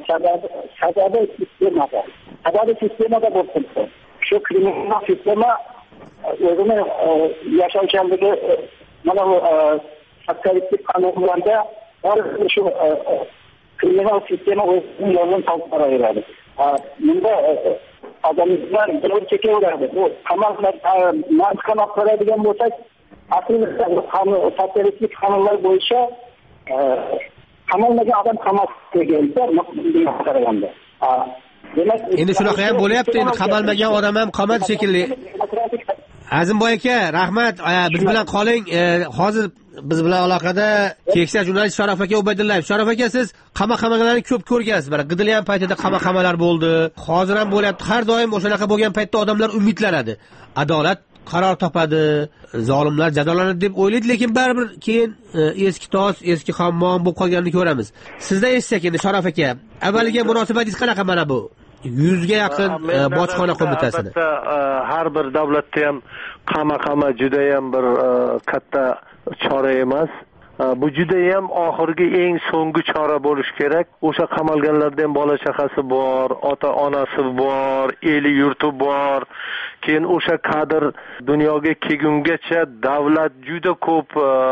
sababi sistemada bo'lib turibdi. Shu kriminal sistema o'zini yashayotganligi mana bu kapitalistik qonunlarda shu kriminal sistema o'zini yo'lini topib boraveradi. Bunda odamlar bir chekaveradi. Bu qamoqqa qaraydigan bo'lsak, aslida kapitalistik qonunlar bo'yicha qamalmagan odam qamoqqa kelsa, qaraganda. Endi shunaqa ham bo'lyapti. Endi qamalmagan odam ham qamadi shekilli. Azimboy aka, rahmat. Biz bilan qoling. Hozir biz bilan aloqada keksa jurnalist Sharof aka Ubaydullayev. Sharof aka, siz qamoqlarni ko'p ko'rgansiz. Mana Qidilyan paytida qamoqlar bo'ldi. Hozir ham bo'lyapti. Har doim o'shanaqa bo'lgan paytda odamlar umidlanadi. Adolat qaror topadi, zolimlar jazolanadi deb o'ylaydi, lekin baribir keyin eski tos, eski hammom bo'lib qolganini ko'ramiz. Sizdan eshitsak endi Sharof aka, avvaliga munosabatingiz qanaqa mana bu 100 ga yaqin bojxona qo'mitasini? Har bir davlatda ham qama juda ham bir katta chora emas. Bu juda ham oxirgi eng so'nggi chora bo'lishi kerak. O'sha qamalganlardan bola chaqasi bor, ota-onasi bor, eli yurti bor. Keyin o'sha kadr dunyoga kelgungacha davlat juda ko'p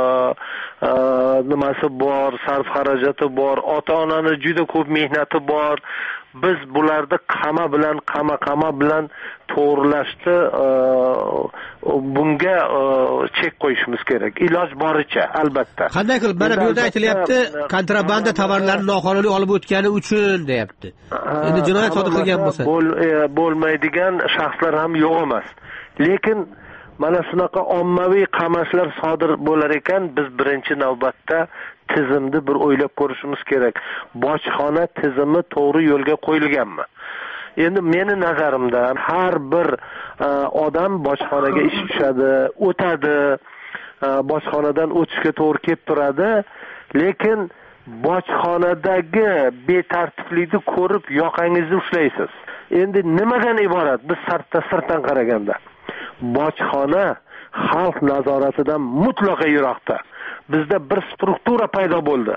nimasi bor, sarf xarajati bor, ota-onani juda ko'p mehnati bor. Biz bularda qama bilan to'g'rilashni bunga chek qo'yishimiz kerak. Iloj boricha, albatta. Qanday qilib? Mana bu yerda aytilyapti, kontrabanda tovarlarni noqonuniy olib o'tgani uchun deyapti. Endi jinoyat sodir qilgan bo'lsa, bo'lmaydigan shaxslar ham yo'q emas. Lekin mana shunaqa ommaviy qamashlar sodir bo'lar ekan, biz birinchi navbatda tizimni bir o'ylab ko'rishimiz kerak. Bojxona tizimi to'g'ri yo'lga qo'yilganmi? Endi meni nazarimda har bir odam bojxonaga ish tushadi, o'tadi, bojxonadan o'tishga to'g'ri kelib turadi, lekin bojxonadagi betartiblikni ko'rib yoqangizni ushlaysiz. Endi nimadan iborat? Biz sirtdan qaraganda bojxona xalq nazoratidan mutlaqo yiroqda. Bizda bir struktura paydo bo'ldi.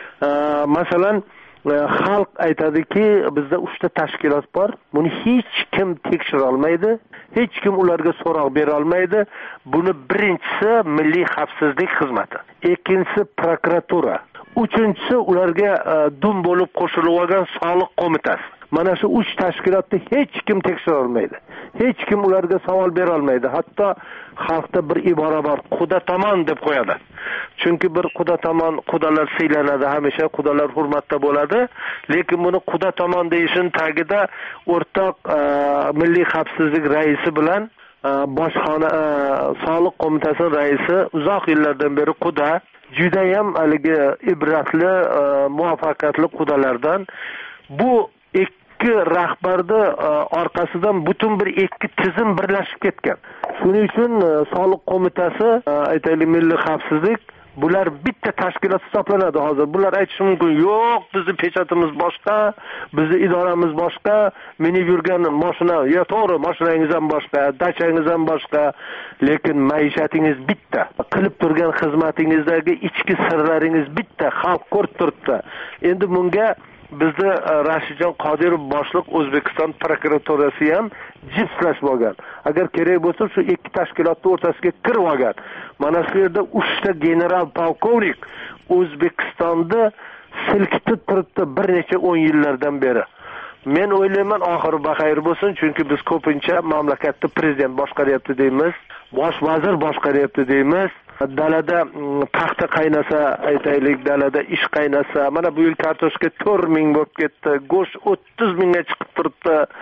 Masalan, xalq aytadiki, bizda 3 ta tashkilot bor. Buni hech kim tekshira olmaydi, hech kim ularga so'roq bera olmaydi. Buni birinchisi Milliy xavfsizlik xizmati, ikkinchisi prokuratura, uchinchisi ularga dum bo'lib qo'shilib olgan soliq qo'mitasi. Mana shu 3 tashkilotni hech kim tekshira olmaydi. Hech kim ularga savol bera olmaydi. Hatto xalqda bir ibora bor, quda tomon deb qo'yadi. Chunki bir quda tomon, qudalar siylanadi, hamisha qudalar hurmatda bo'ladi, lekin buni quda tomon deyishin tagida o'rtoq Milliy xavfsizlik raisi bilan bojxona soliq qo'mitasi raisi uzoq yillardan beri quda, juda ham haligi ibratli, muvaffaqiyatli qudalardan. Bu ikki rahbarni orqasidan butun bir ikki tizim birlashib ketgan. Shuning uchun soliq qo'mitasi, aytaylik Milliy xavfsizlik, bular bitta tashkilot hisoblanadi hozir. Bular aytishi mumkin, yo'q, bizning pechatimiz boshqa, bizning idoramiz boshqa, minib yurgan mashina, yo to'g'ri, mashinangiz ham boshqa, dachangiz ham boshqa, lekin maishatingiz bitta. Qilib turgan xizmatingizdagi ichki sirlaringiz bitta, xalq ko'rib turibdi. Endi bunga bizda Rashidjon Qodirov boshliq O'zbekiston prokuraturasi ham jipslashib olgan. Agar kerak bo'lsa, shu ikki tashkilotning o'rtasiga kirib olgan. Mana shu yerda 3 ta general polkovnik O'zbekistonda silkitib turibdi bir necha 10 yillardan beri. Men o'ylayman, oxiri baxayr bo'lsin, chunki biz ko'pincha mamlakatni prezident boshqaryapti deymiz, bosh vazir boshqaryapti deymiz. Dalada paxta qaynasa, aytaylik, dalada ish qaynasa, mana bu yil kartoshka 4 ming bo'lib ketdi, go'sht 30 mingga chiqib turibdi.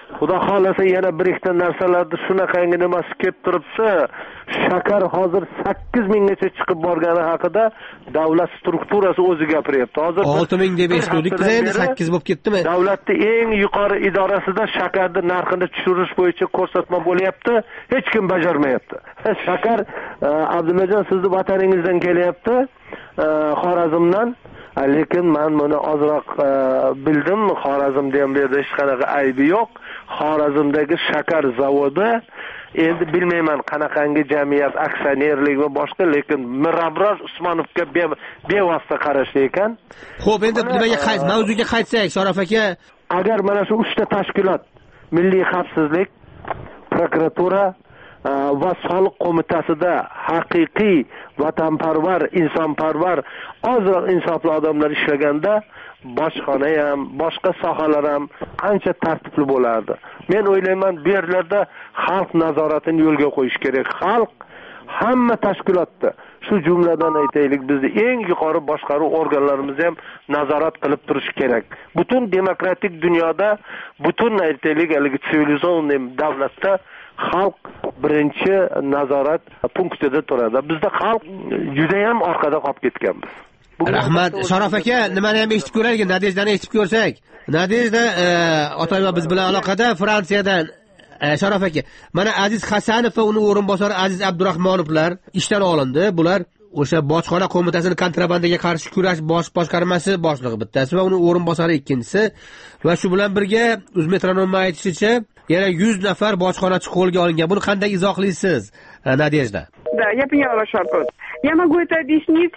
xudo xolasa yana bir ikkita narsalarni shunaqangi nimasi kelib turibdi. Shakar hozir 8,000 gacha chiqib borgani haqida davlat strukturasi o'zi gapiryapti. Hozir 6,000 deb eshitdik, biz endi 8 bo'lib ketdimi? Davlatning eng yuqori idorasida shakarning narxini tushirish bo'yicha ko'rsatma bo'lyapti, hech kim bajarmayapti. Shakar Abdullajon sizni vataningizdan kelyapti, Xorazmdan. Lekin men buni ozroq bildim, Xorazmda ham bu yerda hech qanaqa aybi yo'q. Xorazmdagi shakar zavodi endi bilmayman qanaqangi jamiyat aksionerlik va boshqa, lekin Mirabror Usmonovga bevosita qarashli ekan. Xo'p, endi nimaga mavzuga qaytsak, Sharof aka, agar mana shu 3 ta tashkilot, Milliy xavfsizlik, prokuratura va soliq qo'mitasida haqiqiy vatanparvar, insonparvar, ozroq insofli odamlar ishlaganda bojxona ham, boshqa sohalar ham qancha tartibli bo'lardi. Men o'ylayman, bu yerlarda xalq nazoratini yo'lga qo'yish kerak. Xalq hamma tashkilotda, shu jumladan aytaylik, bizni eng yuqori boshqaruv organlarimiz ham nazorat qilib turish kerak. Butun demokratik dunyoda, butun aytaylik, haligi sivilizovan davlatda xalq birinchi nazorat punktida turadi. Bizda xalq juda ham orqada qolib ketganmiz. Rahmat, Sharof aka, nimani ham eshitib ko'raylik, Nadejdani eshitib ko'rsak. Nadejda otayva biz bilan aloqada Fransiyadan. Sharof aka, mana Aziz Hasanov va uning o'rinbosari Aziz Abdurahmonovlar ishdan olindi. Bular o'sha bojxona qo'mitasining kontrabandaga qarshi kurash bosh boshqarmasi boshlig'i bittasi va uning o'rinbosari ikkinchisi. Va shu bilan birga Uzmetronomning aytishicha, yana 100 nafar bojxonachi qo'lga olingan. Buni qanday izohlaysiz, Nadejda? Да, я поняла ваш вопрос. Я могу это объяснить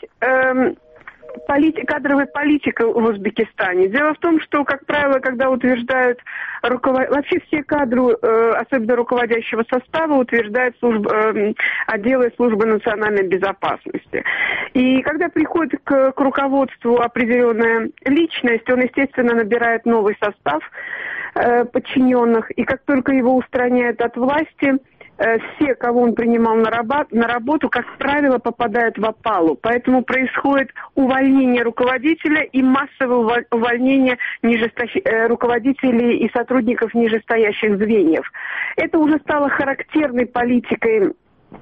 кадровой политикой в Узбекистане. Дело в том, что, как правило, когда утверждают вообще все кадры, особенно руководящего состава, утверждают отделы службы национальной безопасности. И когда приходит к руководству определенная личность, он, естественно, набирает новый состав подчиненных, и как только его устраняют от власти, все, кого он принимал на работу, как правило, попадают в опалу. Поэтому происходит увольнение руководителя и массовое увольнение руководителей и сотрудников нижестоящих звеньев. Это уже стало характерной политикой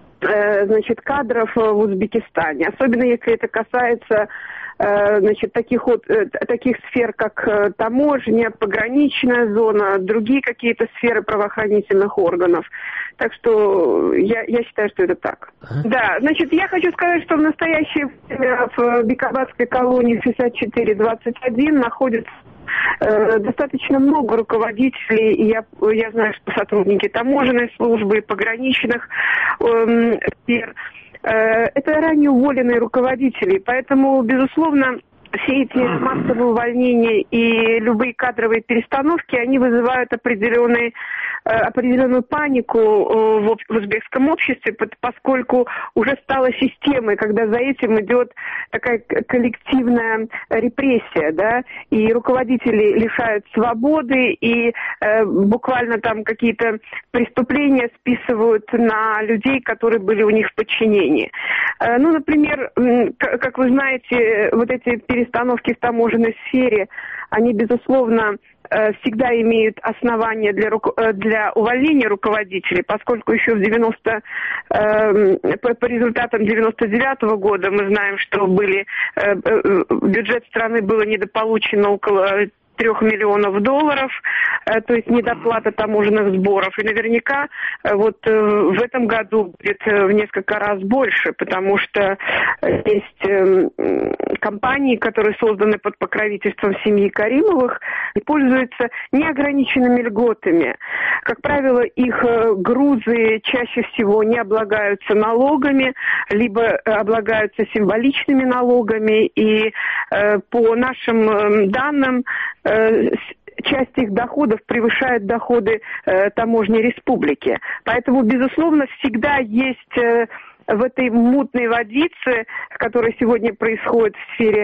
кадров в Узбекистане. Особенно если это касается таких сфер, как таможня, пограничная зона, другие какие-то сферы правоохранительных органов. Так что я считаю, что это так. Да, я хочу сказать, что в настоящее время в Бекабадской колонии 64-21 находится достаточно много руководителей, и я знаю, что сотрудники таможенной службы, пограничных сфер. Это ранее уволенные руководители, поэтому, безусловно, все эти массовые увольнения и любые кадровые перестановки, они вызывают определенную панику в узбекском обществе, поскольку уже стала системой, когда за этим идет такая коллективная репрессия, да, и руководители лишают свободы, и буквально там какие-то преступления списывают на людей, которые были у них в подчинении. Например, как вы знаете, вот эти перестановки в таможенной сфере, они, безусловно, всегда имеют основания для увольнения руководителей, поскольку еще по результатам 99-го года мы знаем, что бюджет страны было недополучено около $3 миллионов, то есть недоплата таможенных сборов. И наверняка в этом году будет в несколько раз больше, потому что есть компании, которые созданы под покровительством семьи Каримовых и пользуются неограниченными льготами. Как правило, их грузы чаще всего не облагаются налогами, либо облагаются символичными налогами, и по нашим данным, часть их доходов превышает доходы таможни республики. Поэтому, безусловно, всегда есть в этой мутной водице, которая сегодня происходит в сфере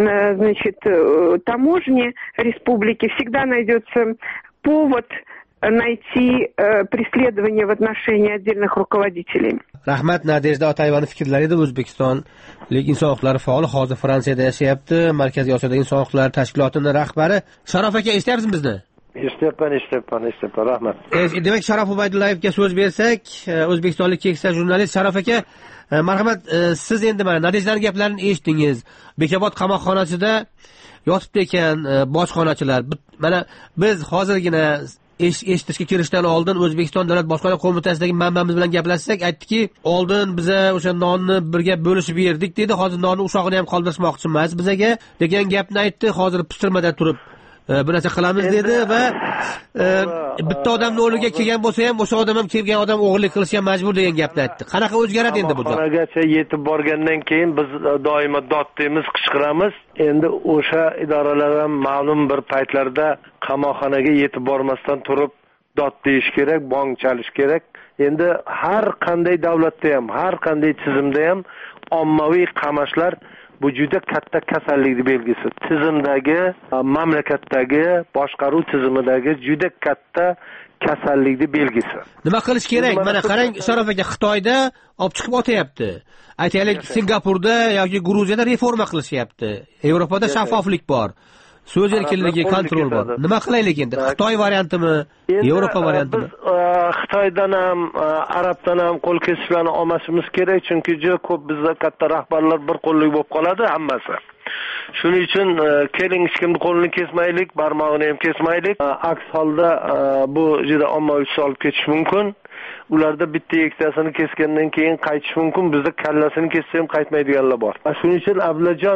таможни республики, всегда найдется повод найти преследование в отношении отдельных руководителей. Rahmat, Nadejda Otayevani fikrlari edi. O'zbekistonlik inson huquqlari faoli, hozir Fransiyada yashayapti. Markaziy Osiyodagi inson huquqlari tashkilotining rahbari. Sharof aka, eshityapsizmi bizni? eshityapman, rahmat. Demak, Sharof Ubaydullayevga so'z bersak, o'zbekistonlik keksa jurnalist Sharof aka, marhamat, siz endi mana Nadejdaning gaplarini eshitdingiz. Bekobod qamoqxonasida yotibdi ekan bojxonachilar. Mana biz hozirgina eshitishga kirishdan oldin O'zbekiston Davlat bojxona qo'mitasidagi manbamiz bilan gaplashsak, aytdiki, oldin biza o'sha nonni birga bo'lishib yerdik dedi. Hozir nonni ushog'ini ham qoldirishmoqchi emas bizaga degan gapni aytdi. Hozir pistirmada turib bu narsa qilamiz dedi va bitta odamni o'rniga kelgan bo'lsa ham o'sha odam ham kelgan odam o'g'irlik qilishga majbur degan gapni aytdi. Qanaqa o'zgaradi endi bu joy? Qamoqxonagacha yetib borgandan keyin biz doimo dod deymiz, qichqiramiz. Endi o'sha idoralar ham ma'lum bir paytlarda qamoqxonaga yetib bormasdan turib dod deyish kerak, bong chalish kerak. Endi har qanday davlatda ham, har qanday tizimda ham ommaviy qamashlar bu juda katta kasallikning belgisi. Tizimdagi, mamlakatdagi, boshqaruv tizimidagi juda katta kasallikning belgisi. Nima qilish kerak? Mana qarang, Sharof aka, Xitoyda olib chiqib otayapti. Aytaylik, Singapurda yoki Gruziyada reforma qilishyapti. Yevropada shaffoflik bor. So'z erkinligi, kontrol bor. Nima qilaylik endi? Xitoy variantimi, Yevropa variantimi? Biz Xitoydan ham, Arabdan ham qo'l kesishlarni olmasimiz kerak, chunki juda ko'p bizda katta rahbarlar bir qo'llik bo'lib qoladi hammasi. Shuning uchun keling hech kimni qo'lini kesmaylik, barmog'ini ham kesmaylik. Aks holda bu juda ommaviy olib ketish mumkin. Ularda bitta ikkitasini kesgandan keyin qaytish mumkin. Bizda kallasini kessa ham qaytmaydiganlar bor. Shuning uchun Ablajon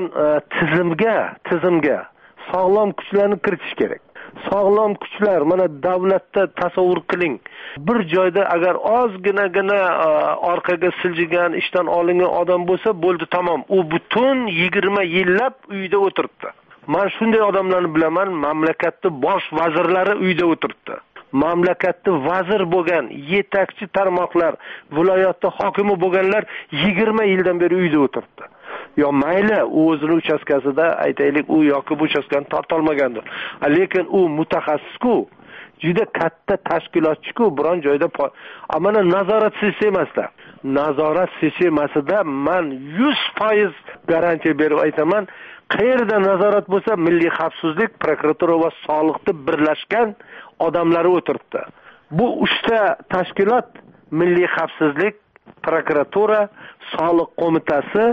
tizimga sog'lom kuchlarni kiritish kerak. Sog'lom kuchlar, mana davlatda tasavvur qiling. Bir joyda agar ozginagina orqaga siljigan, ishdan olingan odam bo'lsa, bo'ldi, tamom. U butun 20 yillab uyda o'tiribdi. Men shunday odamlarni bilaman, mamlakatning bosh vazirlari uyda o'tiribdi. Mamlakatda vazir bo'lgan, yetakchi tarmoqlar, viloyatda hokimi bo'lganlar 20 yildan beri uyda o'tiribdi. Yo mayli, u o'zini uchastkasida aytaylik, u yoki bu uchastkani tortolmagandir. Lekin u mutaxassisku, juda katta tashkilotchi-ku, biron joyda amana nazorat sistemasida. Nazorat sistemasida men 100% garantiya berib aytaman, qayerda nazorat bo'lsa, milliy xavfsizlik, prokuratura va soliqni birlashgan odamlari o'tiribdi. Bu 3 ta tashkilot, milliy xavfsizlik, prokuratura, soliq qo'mitasi,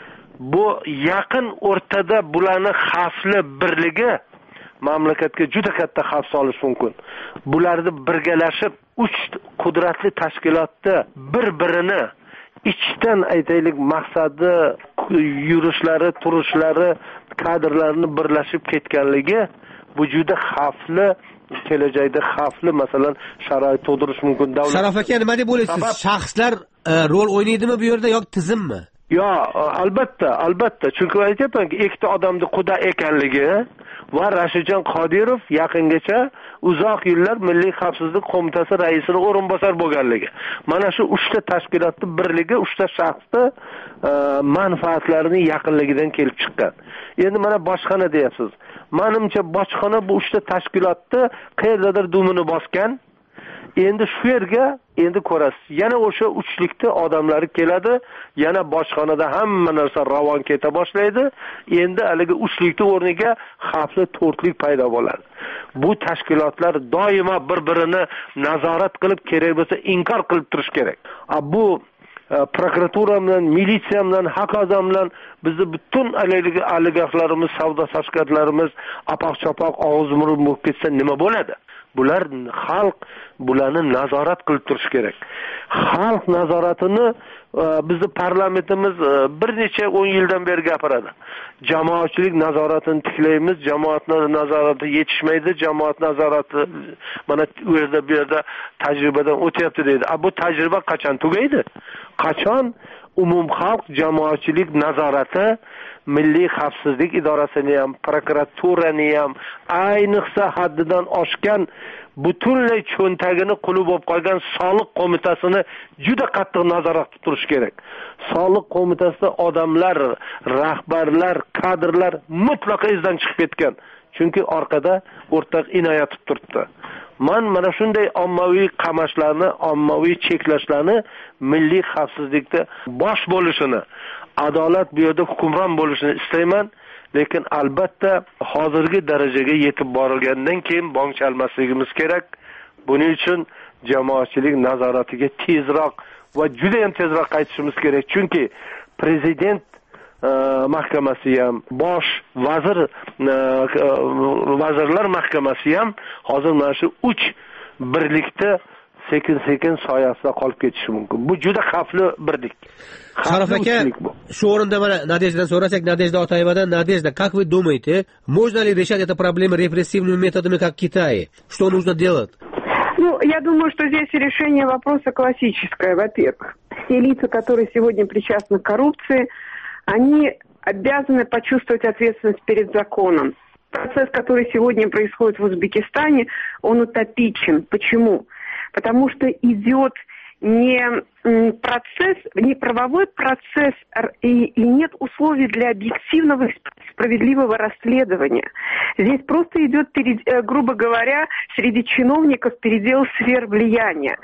bu yaqin o'rtada bularni xavfli birligi mamlakatga juda katta xavf solish mumkin. Bularni birgalashib 3 qudratli tashkilotda bir-birini ichdan aytaylik maqsadi, yurishlari, turishlari, kadrlarini birlashib ketganligi bu juda xavfli, kelajakda xavfli masalan sharoit tug'dirish mumkin. Davlat Sharof aka, nima deb o'ylaysiz? Shaxslar rol o'ynaydimi bu yerda yoki tizimmi? Yo, albatta. Chunki aytayapman-ki, ikkita odamning quda ekanligi va Rashidjon Qodirov yaqingacha uzoq yillar Milliy xavfsizlik qo'mitasi raisining o'rinbosari bo'lganligi. Mana shu 3 ta tashkilotning birligi 3 ta shaxsning manfaatlarining yaqinligidan kelib chiqqan. Endi mana bojxona deyapsiz. Menimcha bojxona bu 3 ta tashkilotni qayerdadir dumini bosgan. Endi shu yerga endi ko'rasiz. Yana o'sha uchlikda odamlari keladi, yana bojxonada hamma narsa ravon keta boshlaydi. Endi haligi uchlikning o'rniga xavfli to'rtlik paydo bo'ladi. Bu tashkilotlar doimo bir-birini nazorat qilib, kerak bo'lsa inkor qilib turish kerak. Bu prokuratura bilan, militsiya bilan, hokazo bilan bizni butun oligarxlarimiz, savdo tashkilotlarimiz apoq-chapoq og'iz murib bo'lib ketsa nima bo'ladi? Bular xalq bularni nazorat qilib turish kerak. Xalq nazoratini bizni parlamentimiz bir necha 10 yildan beri gapiradi. Jamoatchilik nazoratini tiklaymiz, jamoat nazorati yetishmaydi, jamoat nazorati mana u yerda tajribadan o'tyapti deydi. Bu tajriba qachon tugaydi? Qachon umumxalq jamoatchilik nazorati Milliy xavfsizlik idorasini ham, prokuraturani ham, ayniqsa haddidan oshgan butunlay cho'ntagini quli bo'lib qolgan soliq qo'mitasini juda qattiq nazorat qilib turish kerak. Soliq qo'mitasida odamlar, rahbarlar, kadrlar mutlaqo izdan chiqib ketgan. Chunki orqada o'rtaq inoyat turibdi. Mana shunday ommaviy qamashlarni, ommaviy cheklashlarni milliy xavfsizlikda bosh bo'lishini, adolat bu yerda hukmron bo'lishini istayman, lekin albatta hozirgi darajaga yetib borilgandan keyin bong chalmasligimiz kerak. Buning uchun jamoatchilik nazoratiga tezroq va juda ham tezroq qaytishimiz kerak. Chunki prezident mahkamasi ham, bosh vazirlar mahkamasi ham hozir mana shu 3 birlikda sekin soyasida qolib ketishi mumkin. Bu juda xavfli birlik. Sharof aka, shu o'rinda mana Nadejdadan so'rasak, Nadejda Otayevadan. Nadejda, как вы думаете, можно ли решать эту проблему репрессивными методами, как в Китае? Что нужно делать? Ну, я думаю, что здесь решение вопроса классическое. Во-первых, все лица, которые сегодня причастны к коррупции, они обязаны почувствовать ответственность перед законом. Процесс, который сегодня происходит в Узбекистане, он утопичен. Почему? Потому что идет не процесс, не правовой процесс, и нет условий для объективного и справедливого расследования. Здесь просто идет, грубо говоря, среди чиновников передел сфер влияния.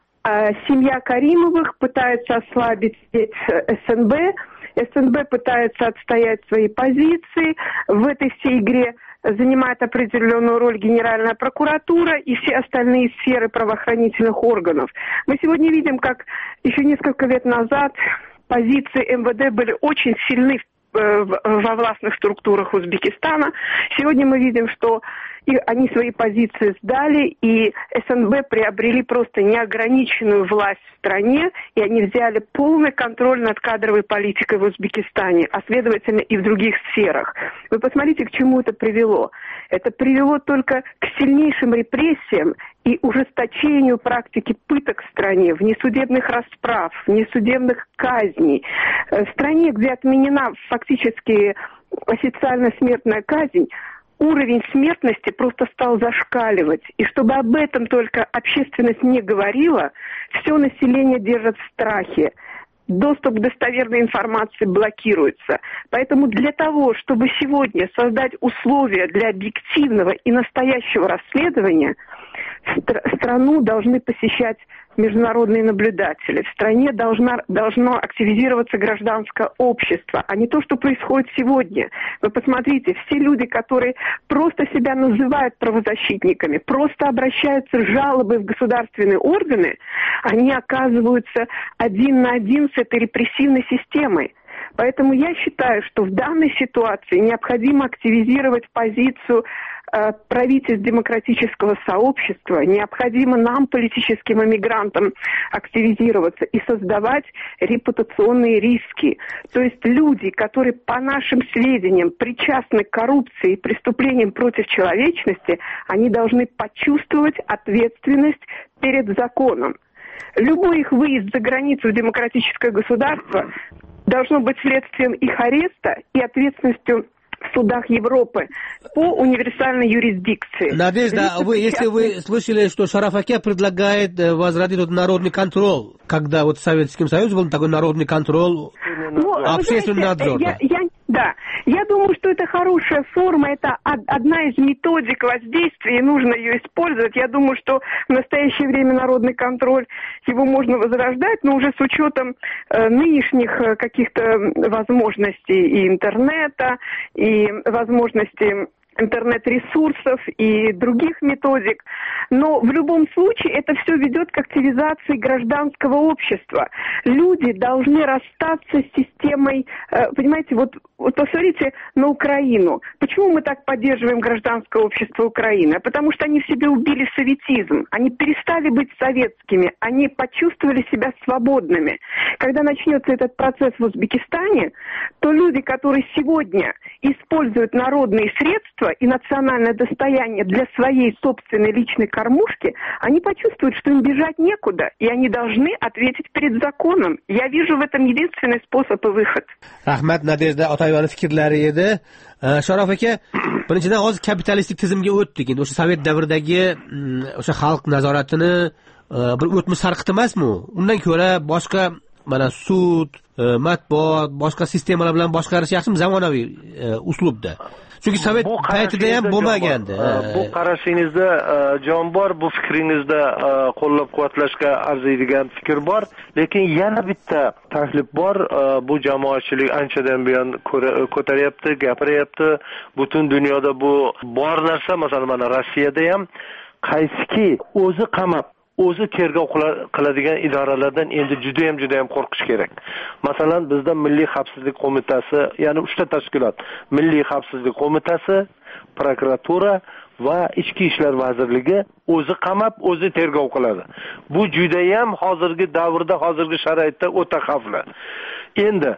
Семья Каримовых пытается ослабить СНБ, СНБ пытается отстоять свои позиции в этой всей игре. Занимает определенную роль Генеральная прокуратура и все остальные сферы правоохранительных органов. Мы сегодня видим, как еще несколько лет назад позиции МВД были очень сильны во властных структурах Узбекистана. Сегодня мы видим, что они свои позиции сдали, и СНБ приобрели просто неограниченную власть в стране, и они взяли полный контроль над кадровой политикой в Узбекистане, а следовательно и в других сферах. Вы посмотрите, к чему это привело. Это привело только к сильнейшим репрессиям и ужесточению практики пыток в стране, внесудебных расправ, внесудебных казней. В стране, где отменена фактически официально смертная казнь, уровень смертности просто стал зашкаливать. И чтобы об этом только общественность не говорила, все население держит в страхе. Доступ к достоверной информации блокируется. Поэтому для того, чтобы сегодня создать условия для объективного и настоящего расследования, страну должны посещать международные наблюдатели. В стране должно активизироваться гражданское общество, а не то, что происходит сегодня. Вы посмотрите, все люди, которые просто себя называют правозащитниками, просто обращаются с жалобой в государственные органы, они оказываются один на один с этой репрессивной системой. Поэтому я считаю, что в данной ситуации необходимо активизировать позицию правительств демократического сообщества, необходимо нам, политическим эмигрантам, активизироваться и создавать репутационные риски. То есть люди, которые, по нашим сведениям, причастны к коррупции и преступлениям против человечности, они должны почувствовать ответственность перед законом. Любой их выезд за границу в демократическое государство должно быть следствием их ареста и ответственностью в судах Европы по универсальной юрисдикции. Надежда, если вы слышали, что Шараф Аке предлагает возродить народный контроль, когда вот Советским Союзом был такой народный контроль, общественный надзор. Да, я думаю, что это хорошая форма, это одна из методик воздействия, и нужно ее использовать. Я думаю, что в настоящее время народный контроль, его можно возрождать, но уже с учетом нынешних каких-то возможностей и интернета, и возможностей интернет-ресурсов и других методик. Но в любом случае это все ведет к активизации гражданского общества. Люди должны расстаться с системой, понимаете, вот посмотрите на Украину. Почему мы так поддерживаем гражданское общество Украины? Потому что они в себе убили советизм. Они перестали быть советскими. Они почувствовали себя свободными. Когда начнется этот процесс в Узбекистане, то люди, которые сегодня используют народные средства и национальное достояние для своей собственной личной кормушки, они почувствуют, что им бежать некуда, и они должны ответить перед законом. Я вижу в этом единственный способ и выход. Rahmat Nadejda Otayevani fikrlari edi. Sharof aka, birinchidan hozir kapitalistik tizimga o'tdik. Endi o'sha Sovet davridagi o'sha xalq nazoratini bir o'tmish sarqit emasmi? Undan ko'ra boshqa mana sud, matbuot, boshqa sistemalar bilan boshqarish yaxshimi zamonaviy uslubda? Chunki sovet paytida ham bo'lmagandi. Bu qarashingizda jon bor, bu fikringizda qo'llab-quvvatlashga arziydigan fikr bor, lekin yana bitta taklif bor. Bu jamoatchilik anchadan buyon ko'taryapti, gapiryapti. Butun dunyoda bu bor narsa, masalan, mana Rossiyada ham qaysiki o'zi qamab o'zi tergov qiladigan idoralardan endi juda ham qo'rqish kerak. Masalan, bizda Milliy xavfsizlik qo'mitasi, ya'ni 3 ta tashkilot: Milliy xavfsizlik qo'mitasi, prokuratura va Ichki ishlar vazirligi o'zi qamab, o'zi tergov qiladi. Bu juda ham hozirgi davrda, hozirgi sharoitda o'ta xavfli. Endi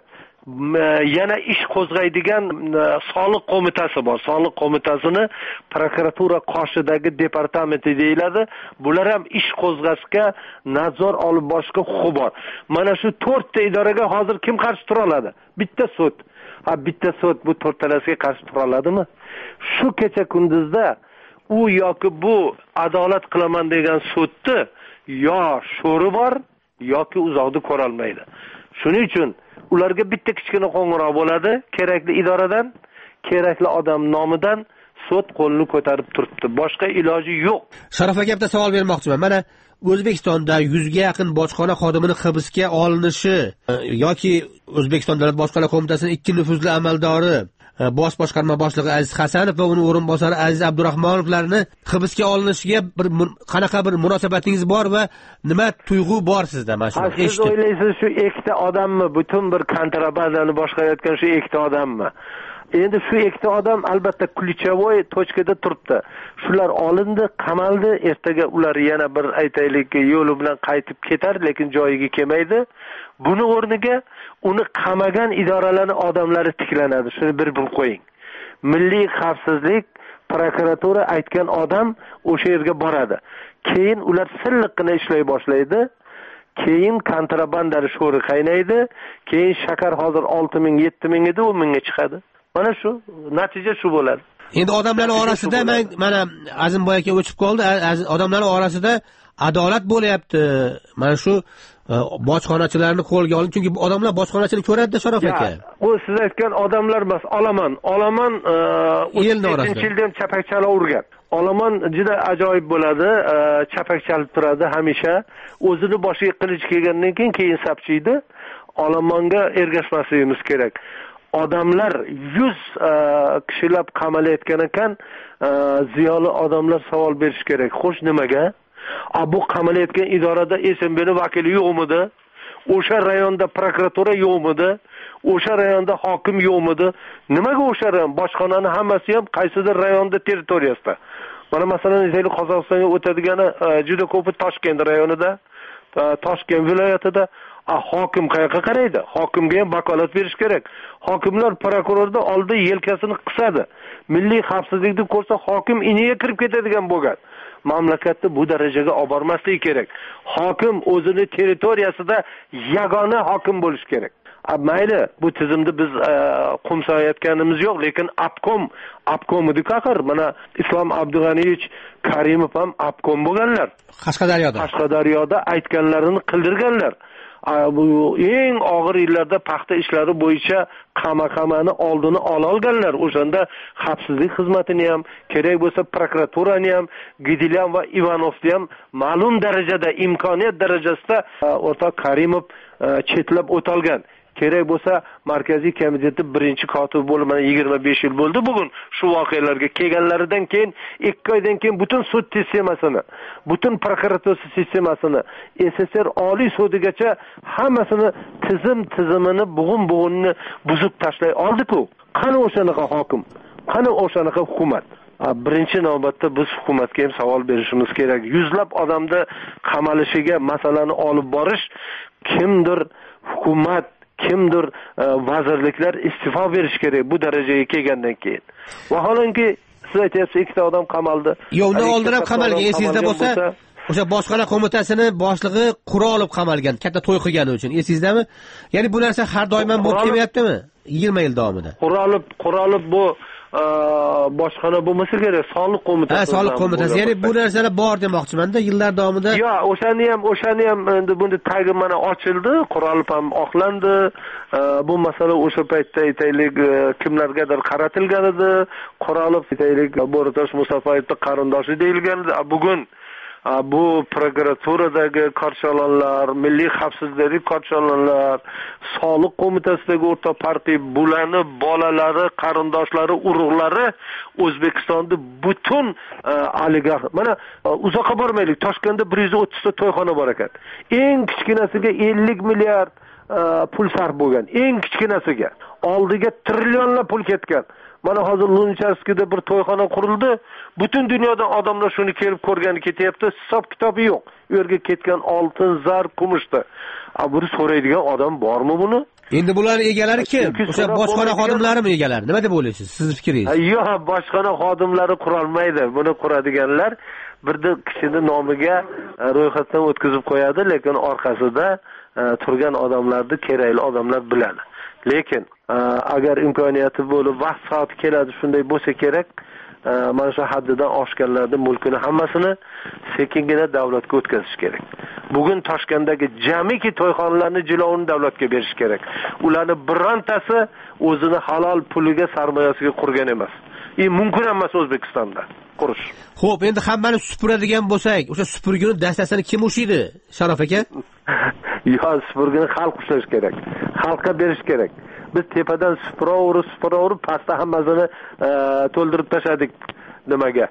yana ish qo'zg'aydigan soliq qo'mitasi bor. Soliq qo'mitasini prokuratura qoshidagi departamenti deyiladi. Bular ham ish qo'zg'ashga, nadzor olib borishga huquqi bor. Mana shu 4 ta idoraga hozir kim qarshi tura oladi? Bitta sud. Bitta sud bu 4 talasiga qarshi tura oladimi? Shu kecha kunduzda u yoki bu adolat qilaman degan sudni yo sho'ri bor yoki uzoqda ko'ra olmaydi. Shuning uchun ularga bitta kichkina qo'ng'iroq bo'ladi, kerakli idoradan, kerakli odam nomidan sud qo'lini ko'tarib turibdi. Boshqa iloji yo'q. Sharof aka, bitta savol bermoqchiman. Mana O'zbekistonda 100 ga yaqin bojxona xodimining hibsga olinishi yoki O'zbekiston Davlat bojxona qo'mitasining 2 nufuzli amaldori bosh boshqarma boshlig'i Aziz Hasanov va uning o'rinbosari Aziz Abdurahmonovlarni hibsga olinishiga qanaqa bir munosabatingiz bor va nima tuyg'u bor sizda? Mana shu siz o'ylaysiz shu ikkita odammi butun bir kontrabandani boshqarayotgan shu ikkita odammi? Endi shu ikkita odam albatta ключевой точкада turibdi. Shular olindi, qamaldi, ertaga ular yana bir aytaylik yo'li bilan qaytib ketar, lekin joyiga kelmaydi. Buni o'rniga uni qamagan idoralarning odamlari tiklanadi. Shuni bir qo'ying. Milliy xavfsizlik, prokuratura aytgan odam o'sha yerga boradi. Keyin ular silliqqina ishlay boshlaydi. Keyin kontrabandari sho'ri qaynaydi. Keyin shakar hozir 6000, 7000 edi, u 1000 ga chiqadi. Mana shu natija shu bo'ladi. Endi odamlar orasida mana Azimboy aka o'chib qoldi. Odamlar orasida adolat bo'lyapti. Mana shu bojxonachilarni qo'lga olin, chunki odamlar bojxonachilik ko'radi-da Sharof aka. U siz aytgan odamlar emas, olomon 3-yilda ham chapakchala urgan. Olomon juda ajoyib bo'ladi, chapak chalib turadi hamisha. O'zini boshiga qilich kelgandan keyin sapchiydi. Olomonga ergashmasligimiz kerak. Odamlar 100 kishilab qamalayotgan ekan, ziyoli odamlar savol berish kerak. Xo'sh, nimaga? Bu qamalayotgan idorada SMBning vakili yo'qmidi? O'sha rayonda prokuratura yo'qmidi? O'sha rayonda hokim yo'qmidi? Nimaga o'sha rayon? Bojxonaning hammasi ham qaysidir rayonda territoriyasida. Mana masalan, aytaylik, Qozog'istonga o'tadigani juda ko'pi Toshkent rayonida, Toshkent viloyatida. Hokim qayerga qaraydi? Hokimga ham vakolat berish kerak. Hokimlar prokurorda oldi yelkasini qisadi. Milliy xavfsizlikni ko'rsa hokim iniga kirib ketadigan bo'lgan. Mamlakatni bu darajaga olib bormasligi kerak. Hokim o'zini territoriyasida yagona hokim bo'lish kerak. Mayli, bu tizimni biz qumsayotganimiz yo'q, lekin obkom edi axir. Mana Islom Abdug'aniyevich Karimov ham obkom bo'lganlar. Qashqadaryoda aytganlarini qildirganlar. Bu eng og'ir yillarda paxta ishlari bo'yicha qamaqamani oldini olganlar. O'shanda xavfsizlik xizmatini ham, kerak bo'lsa prokuraturani ham, Gidilyan va Ivanovni ham ma'lum darajada, imkoniyat darajasida o'rtoq Karimov chetlab o'talgan. Kerak bo'lsa markaziy komitetning birinchi kotibi bo'lib, mana 25 yil bo'ldi bugun shu voqealarga kelganlaridan keyin 2 oydan keyin butun sud sistemasini, butun prokuratura sistemasini, SSR Oliy sudigacha hammasini tizimini bug'un-bug'unni buzib tashlay oldi-ku. Qani o'shanaqa hokim? Qani o'shanaqa hukumat? Birinchi navbatda biz hukumatga ham savol berishimiz kerak. Yuzlab odamni qamalishiga masalani olib borish, kimdir hukumat, kimdir vazirliklar isti'fo berish kerak bu darajaga kelgandan keyin. Vaholanki siz aytyapsiz, 2 ta odam qamaldi. Yo'ldan oldin ham qamalgan. Esingizda bo'lsa, o'sha bojxona qo'mitasining boshlig'i Qurolov qamalgan, katta to'y qilgani uchun. Esingizdami? Ya'ni bu narsa har doim ham bo'lib kelmayaptimi? 20 yil davomida. Qurolov bu boshqana bo'lmasa kerak, soliq qo'mitasi. Soliq qo'mitasi. Ya'ni bu narsalar bor demoqchiman-da, yillar davomida. Yo, o'shani ham endi buni tagi mana ochildi, qurolib ham oqlandi. Bu masala o'sha paytda aytaylik kimlargadir qaratilgan edi. Qurolib aytaylik Bo'ritosh Musafoyevning qarindoshi deyilgan edi. Bugun bu prokuraturadagi korchalonlar, milliy xavfsizlik korchalonlar, soliq qo'mitasidagi o'rta partiya bularni bolalari, qarindoshlari, urug'lari O'zbekistonda butun oligarx. Mana uzoqqa bormaylik. Toshkentda 130 ta to'yxona bor ekan. Eng kichkinasiga 50 milliard pul sarf bo'lgan. Eng kichkinasiga. Oldiga trillionlab pul ketgan. Mana hozir Lunchaskida bir to'yxona qurildi. Butun dunyodan odamlar shuni kelib ko'rgani ketyapti. Hisob kitobi yo'q. U yerga ketgan oltin, zar, kumushda. Buni so'raydigan odam bormi buni? Endi bularning egalari kim? O'sha bojxona xodimlarimi egalari? Nima deb o'ylaysiz? Siz fikringiz? Yo'q, bojxona xodimlari qurolmaydi. Buni quradiganlar birda kishini nomiga ro'yxatdan o'tkazib qo'yadi, lekin orqasida turgan odamlarni kerakli odamlar biladi. Lekin agar imkoniyati bo'lib vaqt soati keladi, shunday bo'lsa kerak, mana shu haddidan oshganlarning mulkini hammasini sekingina davlatga o'tkazish kerak. Bugun Toshkentdagi jamiki to'yxonalarni jilovini davlatga berish kerak. Ularni birontasi o'zini halol puliga, sarmoyasiga qurgan emas. Mumkin emas O'zbekistonda qurish. Xo'p, endi hammani supuradigan bo'lsak, o'sha supurgini dastasini kim ushlaydi, Sharof aka? Yo, supurgini xalq ushlash kerak. Xalqqa berish kerak. Biz tepadan supuraverib, pastda hammasini to'ldirib tashladik nimaga.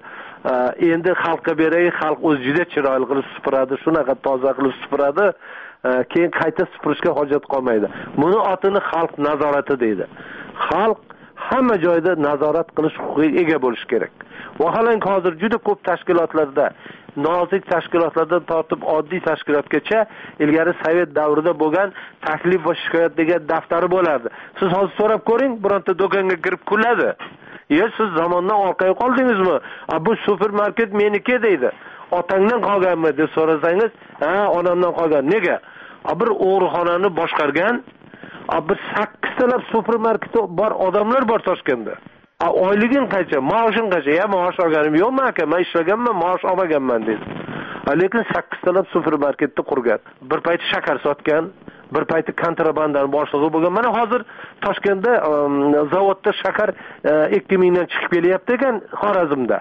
Endi xalqqa beraylik, xalq o'zi juda chiroyli qilib supuradi, shunaqa toza qilib supuradi, keyin qayta supurishga hojat qolmaydi. Buni otini xalq nazorati deydi. Xalq hamma joyda nazorat qilish huquqiga ega bo'lish kerak. Vaholanki hozir juda ko'p tashkilotlarda, nozik tashkilotlardan tortib oddiy tashkilotgacha ilgari Sovet davrida bo'lgan taklif va shikoyat degan daftari bo'lardi. Siz hozir so'rab ko'ring, bironta do'konga kirib kuladi. Siz zamondan orqaga qoldingizmi? Bu supermarket meniki deydi. Otangdan qolganmi deb so'rasangiz, onamdan qolgan. Nega? Bir o'g'rixonani boshqargan, bir 8 talab supermarket bor odamlar bor Toshkentda. Oyliging qancha? Maoshing qancha? Maosh olganim yo'qmi aka? Men ishlaganman, maosh olmaganman dedi. Lekin 8 talab supermarketni qurgan. Bir payt shakar sotgan, bir payt kontrabandani boshlig'i bo'lgan. Mana hozir Toshkentda zavodda shakar 2000 dan chiqib kelyapti ekan Xorazmda.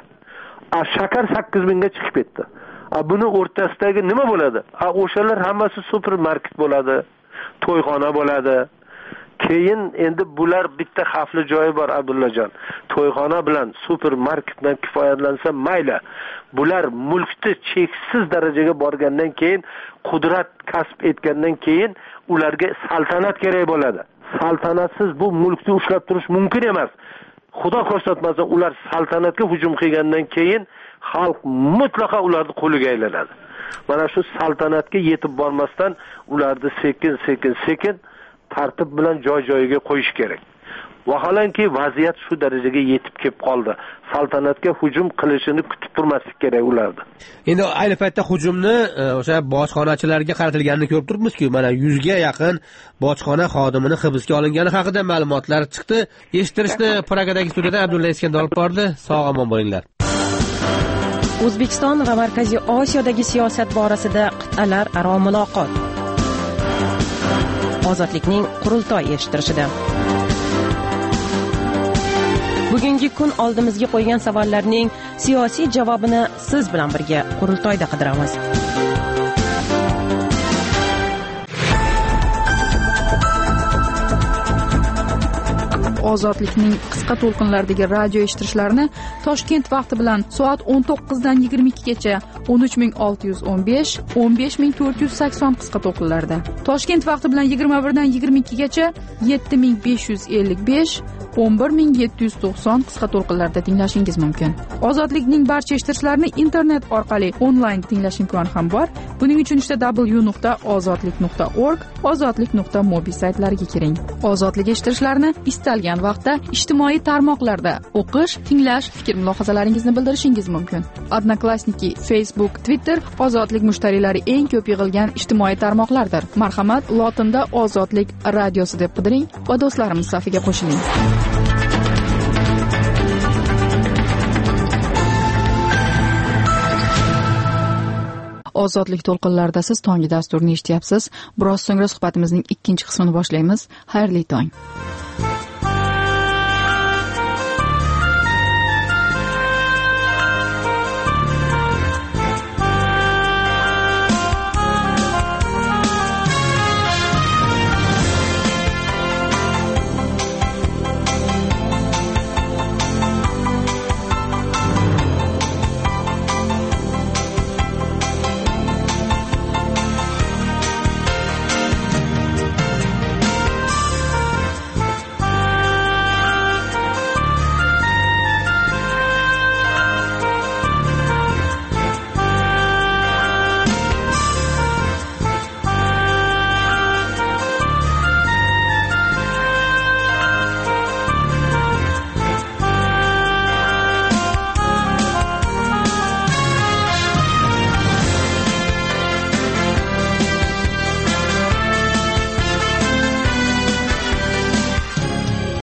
Shakar 8000 ga chiqib ketdi. Buni o'rtasidagi nima bo'ladi? O'shalar hammasi supermarket bo'ladi, to'yxona bo'ladi. Keyin endi bular bitta xavfli joyi bor Abdullajon. To'yxona bilan supermarketdan kifoyalansa mayli. Bular mulkni cheksiz darajaga borgandan keyin, qudrat kasb etgandan keyin ularga saltanat kerak bo'ladi. Saltanatsiz bu mulkni ushlab turish mumkin emas. Xudo ko'rsatmasin, ular saltanatga hujum qilgandan keyin xalq mutlaqo ularning qo'liga aylanadi. Mana shu saltanatga yetib bormasdan ularni sekin tartib bilan joy-joyiga qo'yish kerak. Vaholanki vaziyat shu darajaga yetib kelib qoldi. Saltanatga hujum qilishini kutib turmaslik kerak ularni. Endi ayni paytda hujumni o'sha bojxonachilarga qaratilganini ko'rib turibmiz-ku. Mana 100 ga yaqin bojxona xodimini hibsga olingani haqida ma'lumotlar chiqdi. Eshittirishni Pragadagi studiyadan Abdulla Iskandar olib bordi. Sog'-omon bo'linglar. O'zbekiston va Markaziy Osiyodagi siyosat borasida qit'alar aro muloqot. Ozodlikning qurultoy eshittirishida. Bugungi kun oldimizga qo'ygan savollarning siyosiy javobini siz bilan birga qurultoyda qidiramiz. Ozodlikning qisqa to'lqinlardagi radio eshittirishlarini Toshkent vaqti bilan soat 19 dan 22 gacha 13615, 15480 qisqa to'lqinlarda. Toshkent vaqti bilan 21 dan 22 gacha 7555, 11790 qisqa to'lqinlarda tinglashingiz mumkin. Ozodlikning barcha eshittirishlarini internet orqali onlayn tinglash imkoni ham bor. Buning uchun w.ozodlik.org, ozodlik.mobi saytlariga kiring. Ozodlik eshittirishlarini istalgan vaqtda ijtimoiy tarmoqlarda o'qish, tinglash, fikr-mulohazalaringizni bildirishingiz mumkin. Odnoklassniki, Facebook, Twitter ozodlik mushtariylari eng ko'p yig'ilgan ijtimoiy tarmoqlardir. Marhamat, lotinda Ozodlik radiosi deb qidiring va do'stlarimiz safiga qo'shiling. ozodlik to'lqinlarida siz tonggi dasturni eshityapsiz. Biroz so'ngra suhbatimizning ikkinchi qismini boshlaymiz. Xayrli tong.